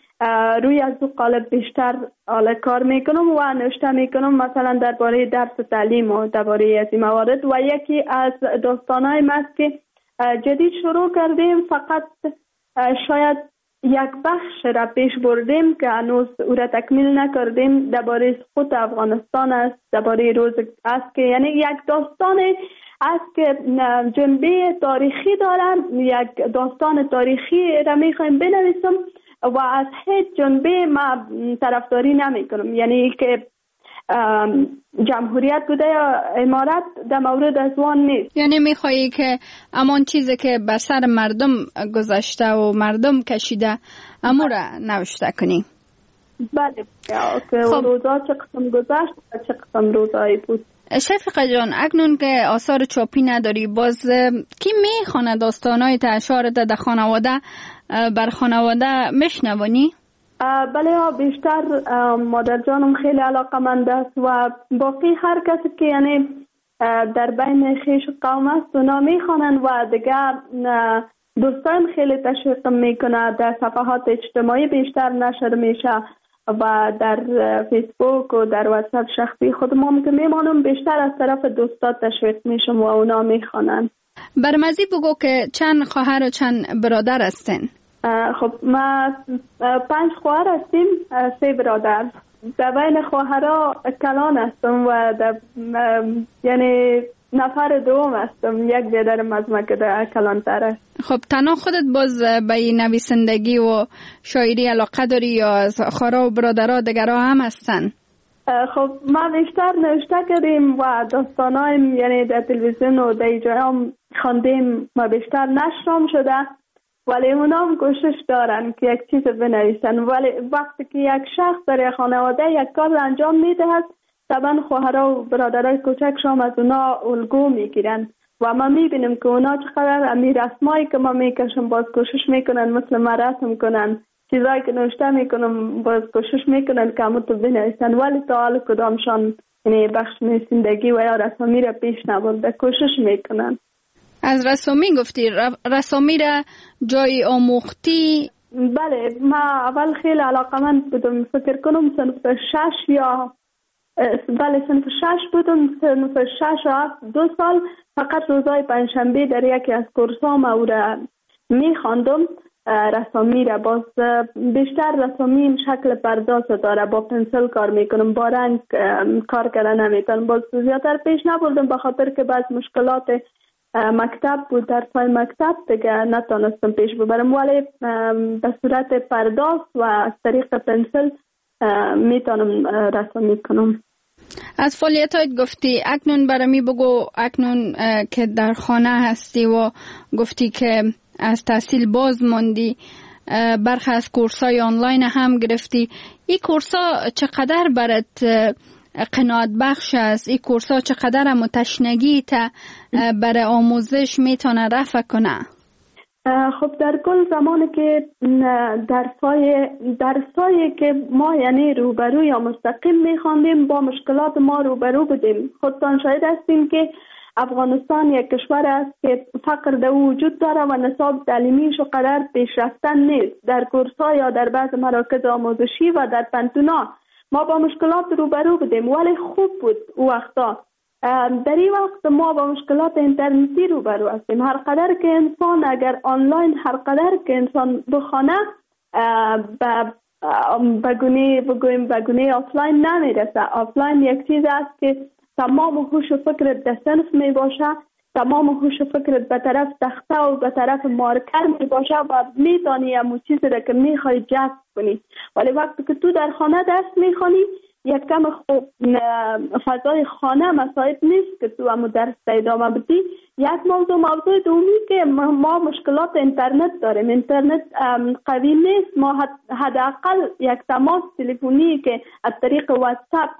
روی از دو قالب بیشتر کار میکنم و نوشته میکنم، مثلا درباره درس تعلیم و درباره از این موارد. و یکی از داستانهای ما است که جدید شروع کردیم، فقط شاید یک بخش را پیش بردیم که هنوز او را تکمیل نکردیم. درباره سقوط افغانستان است، درباره روز است که یعنی یک داستان است که جنبه تاریخی دارم، یک داستان تاریخی را میخوایم بنویسم و از هیچ جنبه ما طرفداری نمی کنم، یعنی که جمهوریت بوده یا امارت در مورد از وان نیست. یعنی میخوایی که امان چیزی که بر سر مردم گذشته و مردم کشیده امو را نوشته کنی؟ بله، که روزا چه قسم گذشت و چه قسم روزایی بود. شفیقه جان، اکنون که آثار چاپی نداری، باز کی میخونه داستانهای اشعارت در خانواده بر خانواده میشنوانی؟ بله، بیشتر مادر جانم خیلی علاقه‌مند است و باقی هر کسی که یعنی در بین خویش قوم است اونا میخوانن و دیگر دوستان خیلی تشویق میکنه. در صفحات اجتماعی بیشتر نشر میشه و در فیسبوک و در واتساپ شخصی خودم که میمانم بیشتر از طرف دوستا تشویق میشم و اونا میخوانن. برمزی بگو که چند خواهر و چند برادر هستین؟ خب ما 5 خواهر هستیم، 3 برادر. در بین خواهرها کلان هستم و یعنی نفر دوم هستم. یک برادرم از ما که در کلان تر است. خب تنها خودت باز به نویسندگی و شاعری علاقه داری یا از خواهرها و برادرها دیگرها هم هستن؟ خب ما بیشتر نوشته کردیم و داستانایم یعنی در تلویزیون و در جایم خواندیم، ما بیشتر نشرم شده، ولی اونا هم کوشش دارن که یک چیز بنویسن. ولی وقتی که یک شخص در خانواده یک کار انجام میدهد، طبعا خواهرها و برادرای کوچکشون از اونا الگو میگیرن و ما میبینیم که اونا چقدر امیر رسمایی که ما میکشم باز کوشش میکنن مثل ما رسم کنن، چیزایی که نوشته میکنم باز کوشش میکنن که همون تو بنویسن، ولی تا حال کدامشان یعنی بخش نویسندگی و یا رسامی را پیش نبرده کوشش میکنن. از رسامی گفتی، رسامی را جای آموختی؟ بله، ما اول خیلی علاقمند بودم، فکر کنم صنف 6 یا بله صنف 6 بودم، صنف 6 و 2 سال فقط روزهای پنجشنبه در یکی از کورسام او را میخواندم. رسامی را باز بیشتر رسامی این شکل پرداز داره، با پنسل کار میکنم، با رنگ کار کردن نمیتونم، باز زیادتر پیش نبردم به خاطر که بعض مشکلات مکتب بود، درسای مکتب دیگه نتونستم پیش ببرم، ولی به صورت پرداز و از طریق پنسل میتونم رسامی کنم. از فعالیتات گفتی، اکنون برمی بگو، اکنون که در خانه هستی و گفتی که از تحصیل باز موندی، برخی از کورسای آنلاین هم گرفتی، این کورسا چقدر برات قناعت بخش است؟ این کورسا چقدر هم تشنگی تا برای آموزش میتونه رفع کنه؟ خب در کل زمانی که درسایی که ما یعنی روبرو یا مستقیم میخواندیم با مشکلات ما روبرو بودیم. خودتان شاهد هستیم که افغانستان یک کشور است که فقر در وجود داره و نصاب تعلیمیش قرار پیشرفتن نیست. در کورس‌ها یا در بعض مراکز آموزشی و در پنتونا ما با مشکلات روبرو بودیم، ولی خوب بود او وقتا. در این وقت ما با مشکلات اینترنتی روبرو هستیم. هر قدر که انسان اگر آنلاین هر قدر که انسان بخونه بگونه آفلاین نمیرسه. آفلاین یک چیز است که تمام هوش و فکرت در صنف می باشه، تمام هوش و فکرت به طرف تخته و به طرف مارکر می باشه و می دانی همون چیزی را که می خواهی جذب کنی. ولی وقتی که تو در خانه درس می خوانی، یک کم فضای خانه مساعد نیست که تو همون درس ادامه بدی. یک موضوع دومی که ما مشکلات اینترنت داریم. اینترنت قوی نیست. ما حداقل یک تماس تلفنی که از طریق واتساپ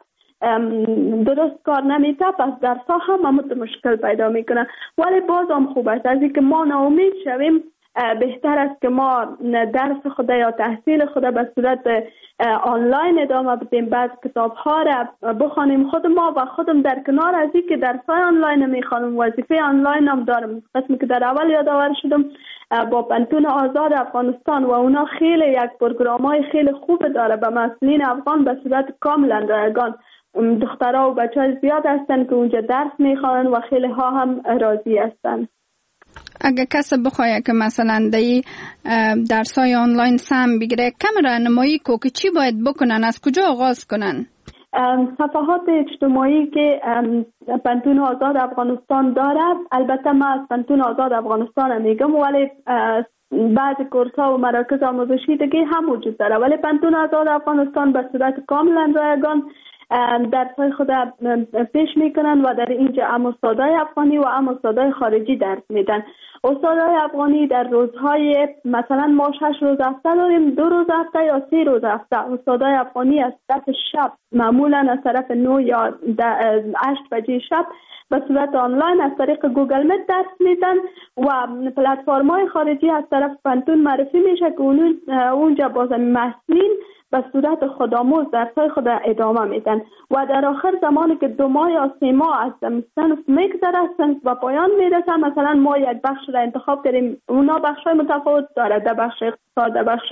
درست کار نمیته، پس درس‌ها هم مشکل پیدا میکنه. ولی باز هم خوب است، از اینکه ما ناامید شویم بهتر است که ما درس خود یا تحصیل خود به صورت آنلاین ادامه بدیم، بعد کتاب‌ها را بخوانیم خود ما و خودم در کنار از اینکه درس‌های آنلاین میخوانم وظیفه آنلاین هم دارم. قسمی که در اول یادآور شدم با پنتون آزاد افغانستان و اونا خیلی یک پروگرام‌های خیلی خوب داره به مسئولین افغان به صورت کاملا رایگان. دخترها و بچه‌ها زیاد هستن که اونجا درس میخوان و خیلی ها هم راضی هستن. اگه کسی بخواه که مثلا دی درسای آنلاین سم بگیره، کم راهنمایی کو که چی باید بکنن، از کجا آغاز کنن؟ صفحات اجتماعی که پنتون آزاد افغانستان داره، البته من از پنتون آزاد افغانستان میگم، ولی بعضی کورس‌ها و مراکز آموزشی دیگه هم وجود داره، ولی پنتون آزاد افغانستان به صورت کاملا رایگان درس‌های خود پیش میکنن و در اینجا هم استادای افغانی و هم استادای خارجی درس میدن. استادای افغانی در روزهای مثلا ما 6 روز هفته داریم، 2 روز هفته یا 3 روز هفته. استادای افغانی از طرف شب معمولا از طرف 9 یا 8 بجه شب به صورت آنلاین از طریق گوگل میت درس میدن و پلتفرم‌های خارجی از طرف پنتون معرفی میشه که اونجا باز مسئولین به صورت خودآموز درس‌های خود ادامه میدن و در آخر زمانی که 2 ماه یا 3 ماه از صنف میگذره، صنف به پایان میرسه، مثلا ما یک بخش را انتخاب کردیم، اونا بخش‌های متفاوت داره، در بخش اقتصاد، در بخش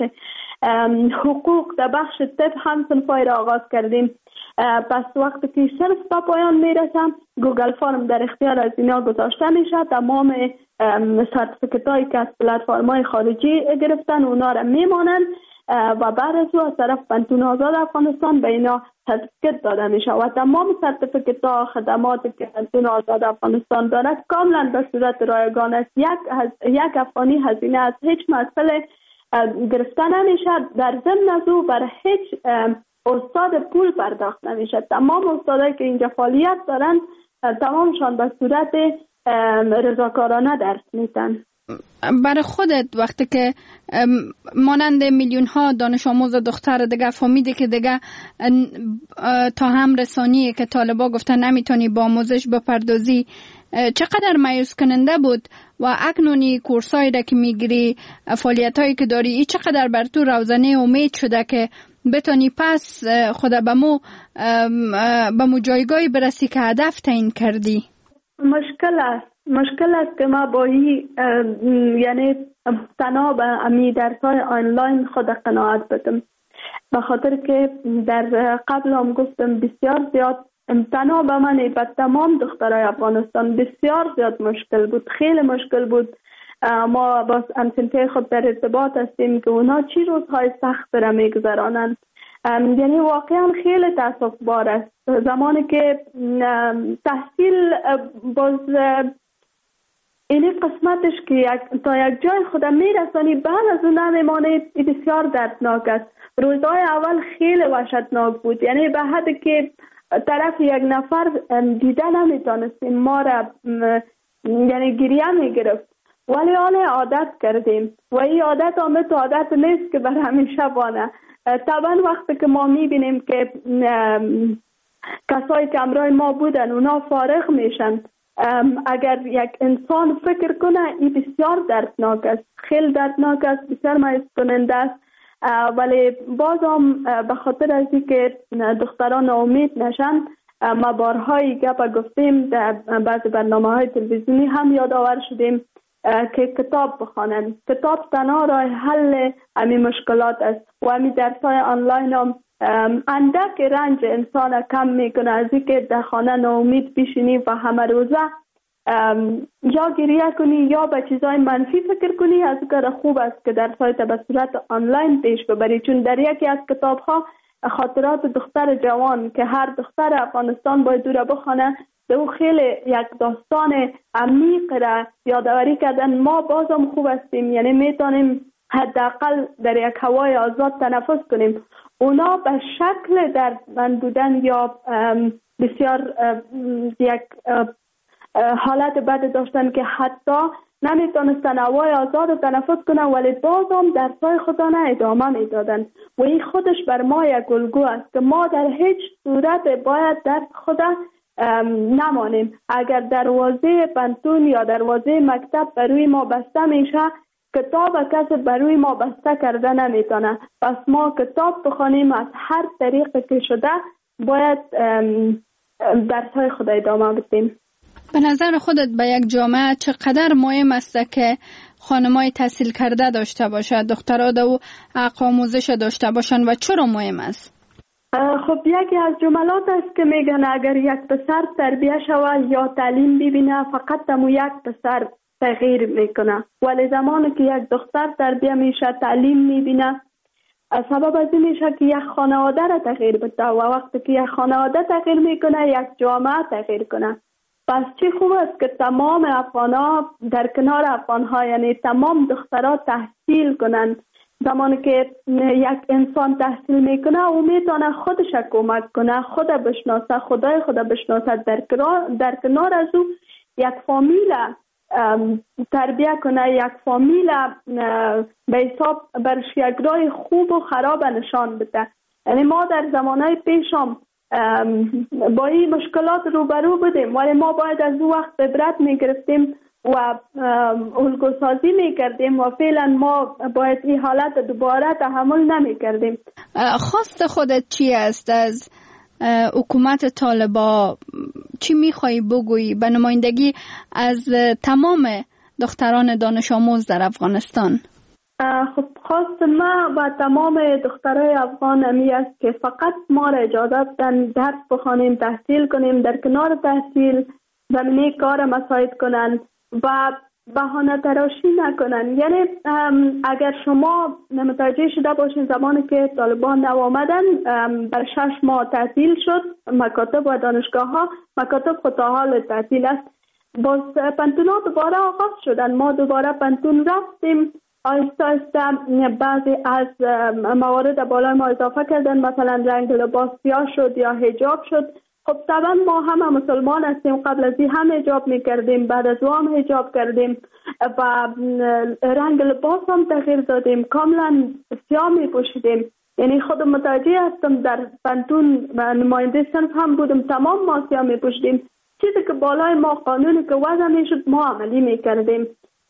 حقوق، در بخش طب هم صنف‌های را آغاز کردیم. پس وقتی که صنف به پایان میرسه، گوگل فرم در اختیار از اینا گذاشته میشه، تمام سرتیفیکت‌هایی که از پلتفرم‌های خارجی گرفتن اونا را میمانن و بعد از او از طرف پنتون آزاد افغانستان به اینا سرتیفیکت داده میشه و تمام سرتیفیکت‌ها خدماتی که پنتون آزاد افغانستان دارد کاملا به صورت رایگان است. یک افغانی هزینه از هیچ مسئله گرفته نمیشه، در ضمن از او بر هیچ استاد پول پرداخت نمیشه. تمام استادایی که اینجا فعالیت دارن تمامشان به صورت رضاکارانه درس میدن. برای خودت وقتی که مانند میلیون ها دانش آموز دختر دیگه فهمیده که دیگه تا هم رسانی که طالبا گفتن نمیتونی با آموزش بپردازی، چقدر مایوس کننده بود و اکنونی کورسایی را که میگیری، فعالیتایی که داری، چقدر بر تو روزنه امید شده که بتونی پس خود به مو جایگاهی برسی که هدف تعیین کردی؟ مشکل است که ما با یعنی تنها به امی درسای آنلاین خود قناعت بدم، به خاطر که در قبل هم گفتم بسیار زیاد تنها به من به تمام دخترای افغانستان بسیار زیاد مشکل بود، خیلی مشکل بود. ما با همسنفی خود در ارتباط هستیم که اونا چی روزهای سخت را میگذرانند. یعنی واقعا خیلی تاسف بار است زمانی که تحصیل باز اینی قسمتش که تا یک جای خودم میرسانی بعد از اون نمیمانه، بسیار دردناک است. روزهای اول خیلی وحشتناک بود، یعنی به حدی که طرف یک نفر دیده نمیتونستیم، ما را یعنی گریه میگرفت، ولی آن عادت کردیم و این عادت آمد عادت نیست که بر همیشه بانه. طبعا وقتی که ما میبینیم که کسایی که همراه ما بودن اونا فارغ میشن، اگر یک انسان فکر کنه این بسیار دردناک است، خیلی دردناک است، بسیار مایوس کننده است. ولی باز هم به خاطر از اینکه دختران امید نشن، ما بارهای گپ گفتیم در بعض برنامه‌های تلویزیونی هم یادآور شدیم که کتاب بخوانن. کتاب تنها راه حل همین مشکلات است و همین درس‌های آنلاین هم اندک رنج انسان کم میکنه از اینکه در خانه ناامید بشینی و همه روزه یا گریه کنی یا به چیزای منفی فکر کنی. از کار خوب است که درس‌های به صورت آنلاین پیش ببری، چون در یکی از کتاب‌ها خاطرات دختر جوان که هر دختر افغانستان باید دوره بخونه، به او خیلی یک داستان عمیق را یادآوری کردن. ما بازم خوب هستیم، یعنی میتونیم حداقل در یک هوای آزاد تنفس کنیم. اونا به شکل دردمند بودن یا بسیار یک حالت بد داشتن که حتی نمیتونستن هوای آزاد تنفس کنن، ولی بازم درسای خدا نه ادامه میدادن و این خودش بر ما یک الگو است که ما در هیچ صورت باید درس خدا نمانیم. اگر دروازه پنتون یا دروازه مکتب بروی ما بسته میشه، کتاب کسی بروی ما بسته کرده نمیتونه. پس ما کتاب بخوانیم، از هر طریقی که شده باید درس‌های خدا ادامه بدیم. به نظر خودت به یک جامعه چقدر مهم است که خانمای تحصیل کرده داشته باشد، دخترها و حق آموزش داشته باشند و چرا مهم است؟ خب یکی از جملات است که میگن اگر یک پسر تربیه شود یا تعلیم ببینه، فقط تمو یک پسر تغییر میکنه، ولی زمانی که یک دختر تربیه میشه تعلیم میبینه، سبب از این میشه که یک خانواده را تغییر بده و وقتی که یک خانواده تغییر میکنه یک جامعه تغییر کنه. پس چی خوب است که تمام افغان‌ها در کنار افغان‌ها، یعنی تمام دخترها تحصیل کنند. زمانی که یک انسان تحصیل میکنه او میتونه خودش کمک کنه، خود بشناسه، خدای خود بشناسه، در کنار از او یک فامیل تربیه کنه، یک فامیل به حساب برش یک راه خوب و خراب نشان بده. یعنی ما در زمانهای پیشم با این مشکلات روبرو بودیم، ولی ما باید از اون وقت عبرت میگرفتیم و الگوسازی میکردیم و فعلا ما باید این حالت دوباره تحمل نمیکردیم. خواست خودت چی است از حکومت طالبا؟ چی میخوایی بگویی به نمایندگی از تمام دختران دانش آموز در افغانستان؟ خب خواست ما با تمام دخترای افغان همی است که فقط ما را اجازه بدن درس بخوانیم، تحصیل کنیم، در کنار تحصیل زمینه کار مساعد کنند و بهانه تراشی نکنن. یعنی اگر شما متوجه شده باشین زمانی که طالبان آمدن بر 6 ماه تعطیل شد مکاتب و دانشگاه ها، مکاتب خود تا حال تعطیل است، باز پنتون ها دوباره آغاز شدن. ما دوباره پنتون رفتیم، آهسته آهسته بعضی از موارد بالای ما اضافه کردن، مثلا رنگ لباس سیاه شد یا حجاب شد. خب طبعا ما همه مسلمان هستیم، قبل از این هم حجاب میکردیم، بعد از هم حجاب کردیم و رنگ لباس هم تغییر دادیم، کاملا سیاه میپوشیدیم. یعنی خودم متوجه هستم در پنتون نماینده صنف هم بودم، تمام ما سیاه میپوشیدیم. چیزی که بالای ما قانونی که وضع میشد ما عملی میکردیم.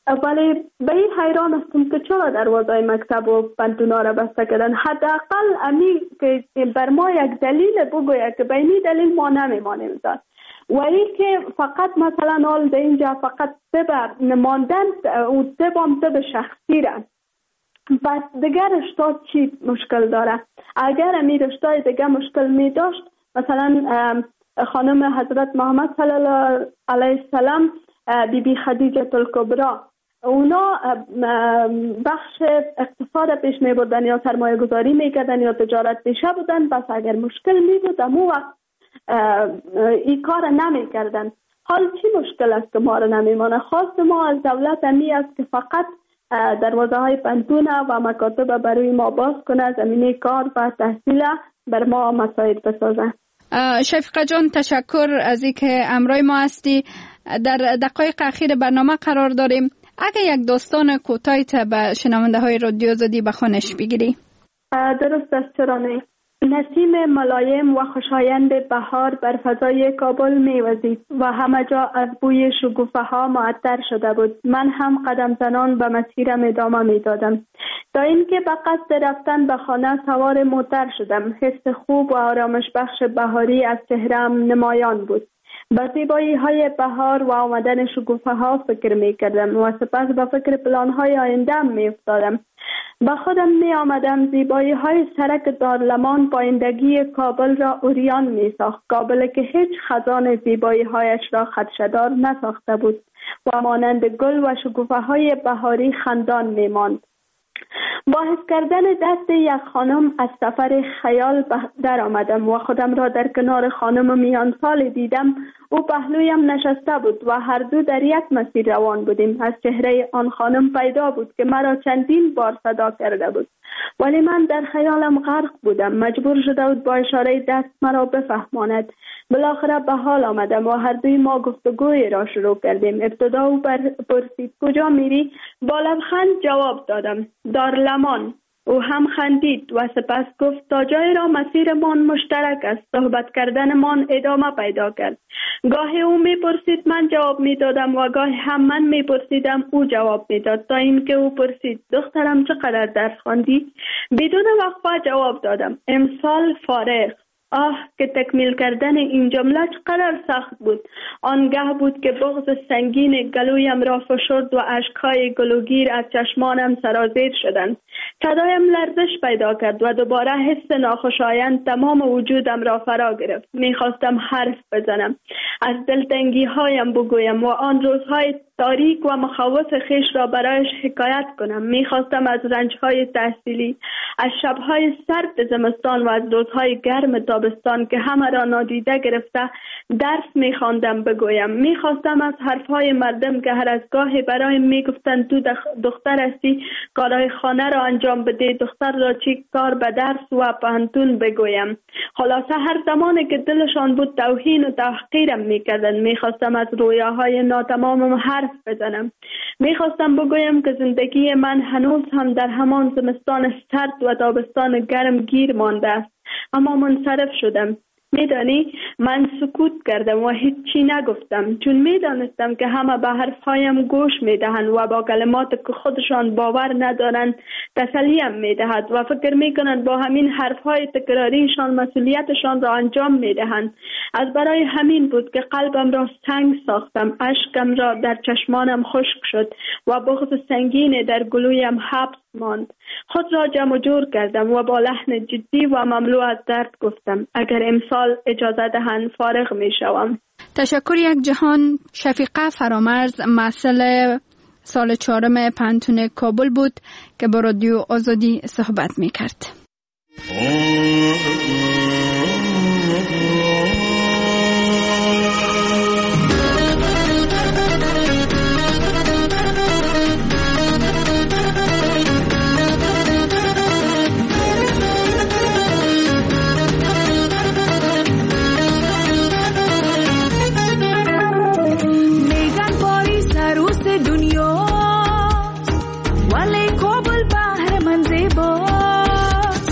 ولی به این حیران هستم که چرا دروازه مکتب و پانتونا را بسته کردن. حداقل امی که بر ما یک دلیل بگوید که به این دلیل ما نمیمانیم داد و این که فقط مثلا حال در اینجا فقط طب ماندن و طب شخصی را بس دیگر رشته چی مشکل داره؟ اگر امی رشته دیگر مشکل می داشت مثلا خانم حضرت محمد صلی الله علیه السلام بی بی خدیجه الکبری اونا بخش اقتصاد پیش می بردن یا سرمایه گذاری می کردن یا تجارت پیشه بودن. بس اگر مشکل می بود امو وقت این کار نمی کردن. حال چی مشکل است که ما را نمی مانه؟ خواست ما از دولت امی است که فقط دروازه های پانتون و مکاتب برای ما باز کنه، زمینه کار و تحصیل بر ما مساعد بسازه. شفیقه جان تشکر از اینکه همراه ما هستی. در دقایق اخیر برنامه قرار داریم. اگه یک داستان کوتاهی به شنونده های رادیو آزادی به خوانش بگیری؟ درست است، چرا نه. نسیم ملایم و خوشایند بهار بر فضای کابل می‌وزید و همه جا از بوی شکوفه ها معطر شده بود. من هم قدم زنان به مسیرم ادامه می‌دادم تا اینکه به قصد رفتن به خانه سوار موتر شدم. حس خوب و آرامش بخش بهاری از چهره‌ام نمایان بود. به زیبایی های بهار و آمدن شکوفه ها فکر می کردم و سپس به فکر پلان های آینده می افتادم. به خودم می آمدم زیبایی های سرک دارلمان پایندگی کابل را اوریان می ساخت. کابل که هیچ خزان زیبایی هایش را خدشه‌دار نساخته بود و مانند گل و شکوفه های بهاری خندان می ماند. با حس کردن دست یک خانم از سفر خیال در آمدم و خودم را در کنار خانم میان سال دیدم. او پهلویم نشسته بود و هر دو در یک مسیر روان بودیم. از چهره آن خانم پیدا بود که مرا چندین بار صدا کرده بود، ولی من در خیالم غرق بودم. مجبور شده بود با اشاره دست مرا بفهماند. بالاخره به حال آمدم و هر دوی ما گفتگوی را شروع کردیم. ابتدا او پرسید کجا میری؟ با لبخند جواب دادم دارلمان. او هم خندید و سپس گفت تا جای را مسیرمان مشترک است. صحبت کردنمان ادامه پیدا کرد. گاهی او میپرسید من جواب میدادم و گاهی هم من میپرسیدم او جواب میداد تا اینکه او پرسید دخترم چقدر درس خواندی؟ بدون وقفه جواب دادم امسال فارغ. که تکمیل کردن این جمله چقدر سخت بود. آنگاه بود که بغض سنگین گلویم را فشرد و اشکهای گلوگیر از چشمانم سرازیر شدند. صدایم لرزش پیدا کرد و دوباره حس ناخوشایند تمام وجودم را فرا گرفت. میخواستم حرف بزنم، از دلتنگی هایم بگویم و آن روزهای تاریک و مخاوف خیش را برایش حکایت کنم. میخواستم از رنجهای تحصیلی، از شبهای سرد زمستان و از روزهای گرم تابستان که همه را نادیده گرفته درس میخواندم بگویم. میخواستم از حرفهای مردم که هر از گاهی برایم میگفتند تو دختر هستی کارهای خانه را انجام بده، دختر را چی کار به درس و پانتون بگویم. خلاصه هر زمانی که دلشان بود توهین و تحقیرم میکردند. میخواستم از رویاهای ناتمامم حرف بزنم. میخواستم بگویم که زندگی من هنوز هم در همان زمستان سرد و تابستان گرم گیر مانده است، اما منصرف شدم. میدانی من سکوت کردم و هیچی نگفتم، چون میدانستم که همه به حرفهایم گوش میدهند و با کلمات که خودشان باور ندارند تسلیم میدهد و فکر میکنند با همین حرفهای تکراریشان مسئولیتشان را انجام میدهند. از برای همین بود که قلبم را سنگ ساختم، اشکم را در چشمانم خشک شد و بغض سنگین در گلویم حبس ماند. خود را جمع جور کردم و با لحن جدی و مملو از درد گفتم اگر امسال اجازه دهند فارغ می شوم. تشکر یک جهان. شفیقه فرامرز مسئول سال 4 پانتون کابل بود که با رادیو آزادی صحبت می کرد. ولی کابل بحر من زیباست،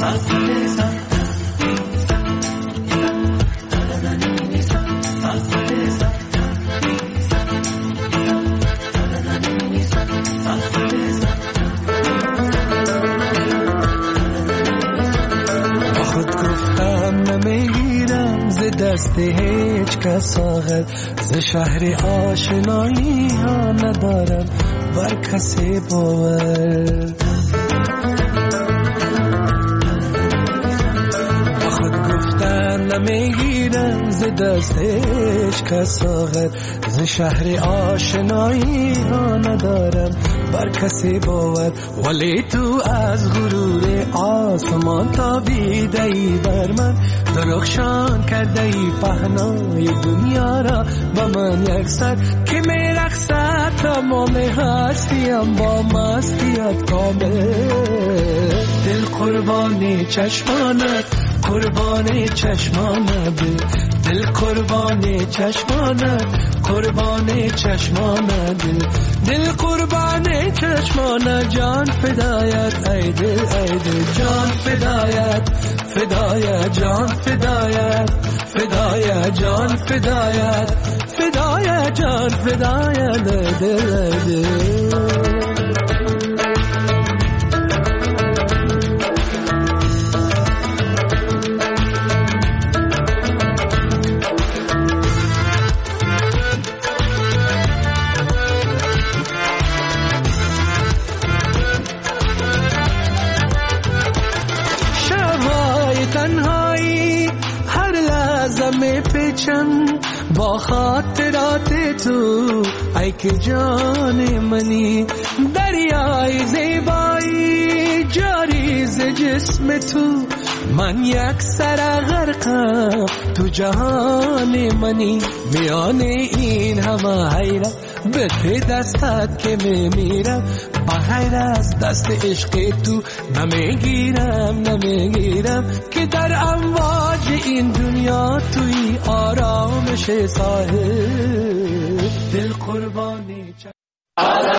دست هیچ کس آغل ز شهر آشنایی ها ندارم بر کسی باور با خود گفتن نمیگیرم ز دست هیچ کس آغل ز شهر آشنایی ها ندارم بر کسی باور ولی تو از غرور آسمان تابیده ای بر من درخشان کرده ای پهنای دنیا را با من یک سر که میرقصد تمام هستیم با مستیت کامل دل قربان چشمانت قربان چشمانت دل قربان چشمانت قربان چشمانت دل قربان چشمانت جان فدایت ای دل جان فدایت فدایت جان فدایت فدایت جان فدایت فدایت جان فدایت دل با خاطرات تو ای که جان منی دریای زیبایی جاری ز جسم تو من یک سر غرقم تو جهان منی میان این همه حیرت به ته دستت که میمیرم بغیر از دست عشق تو نمیگیرم که در امواج این دنیا توی آرامش ساحل دل قربانی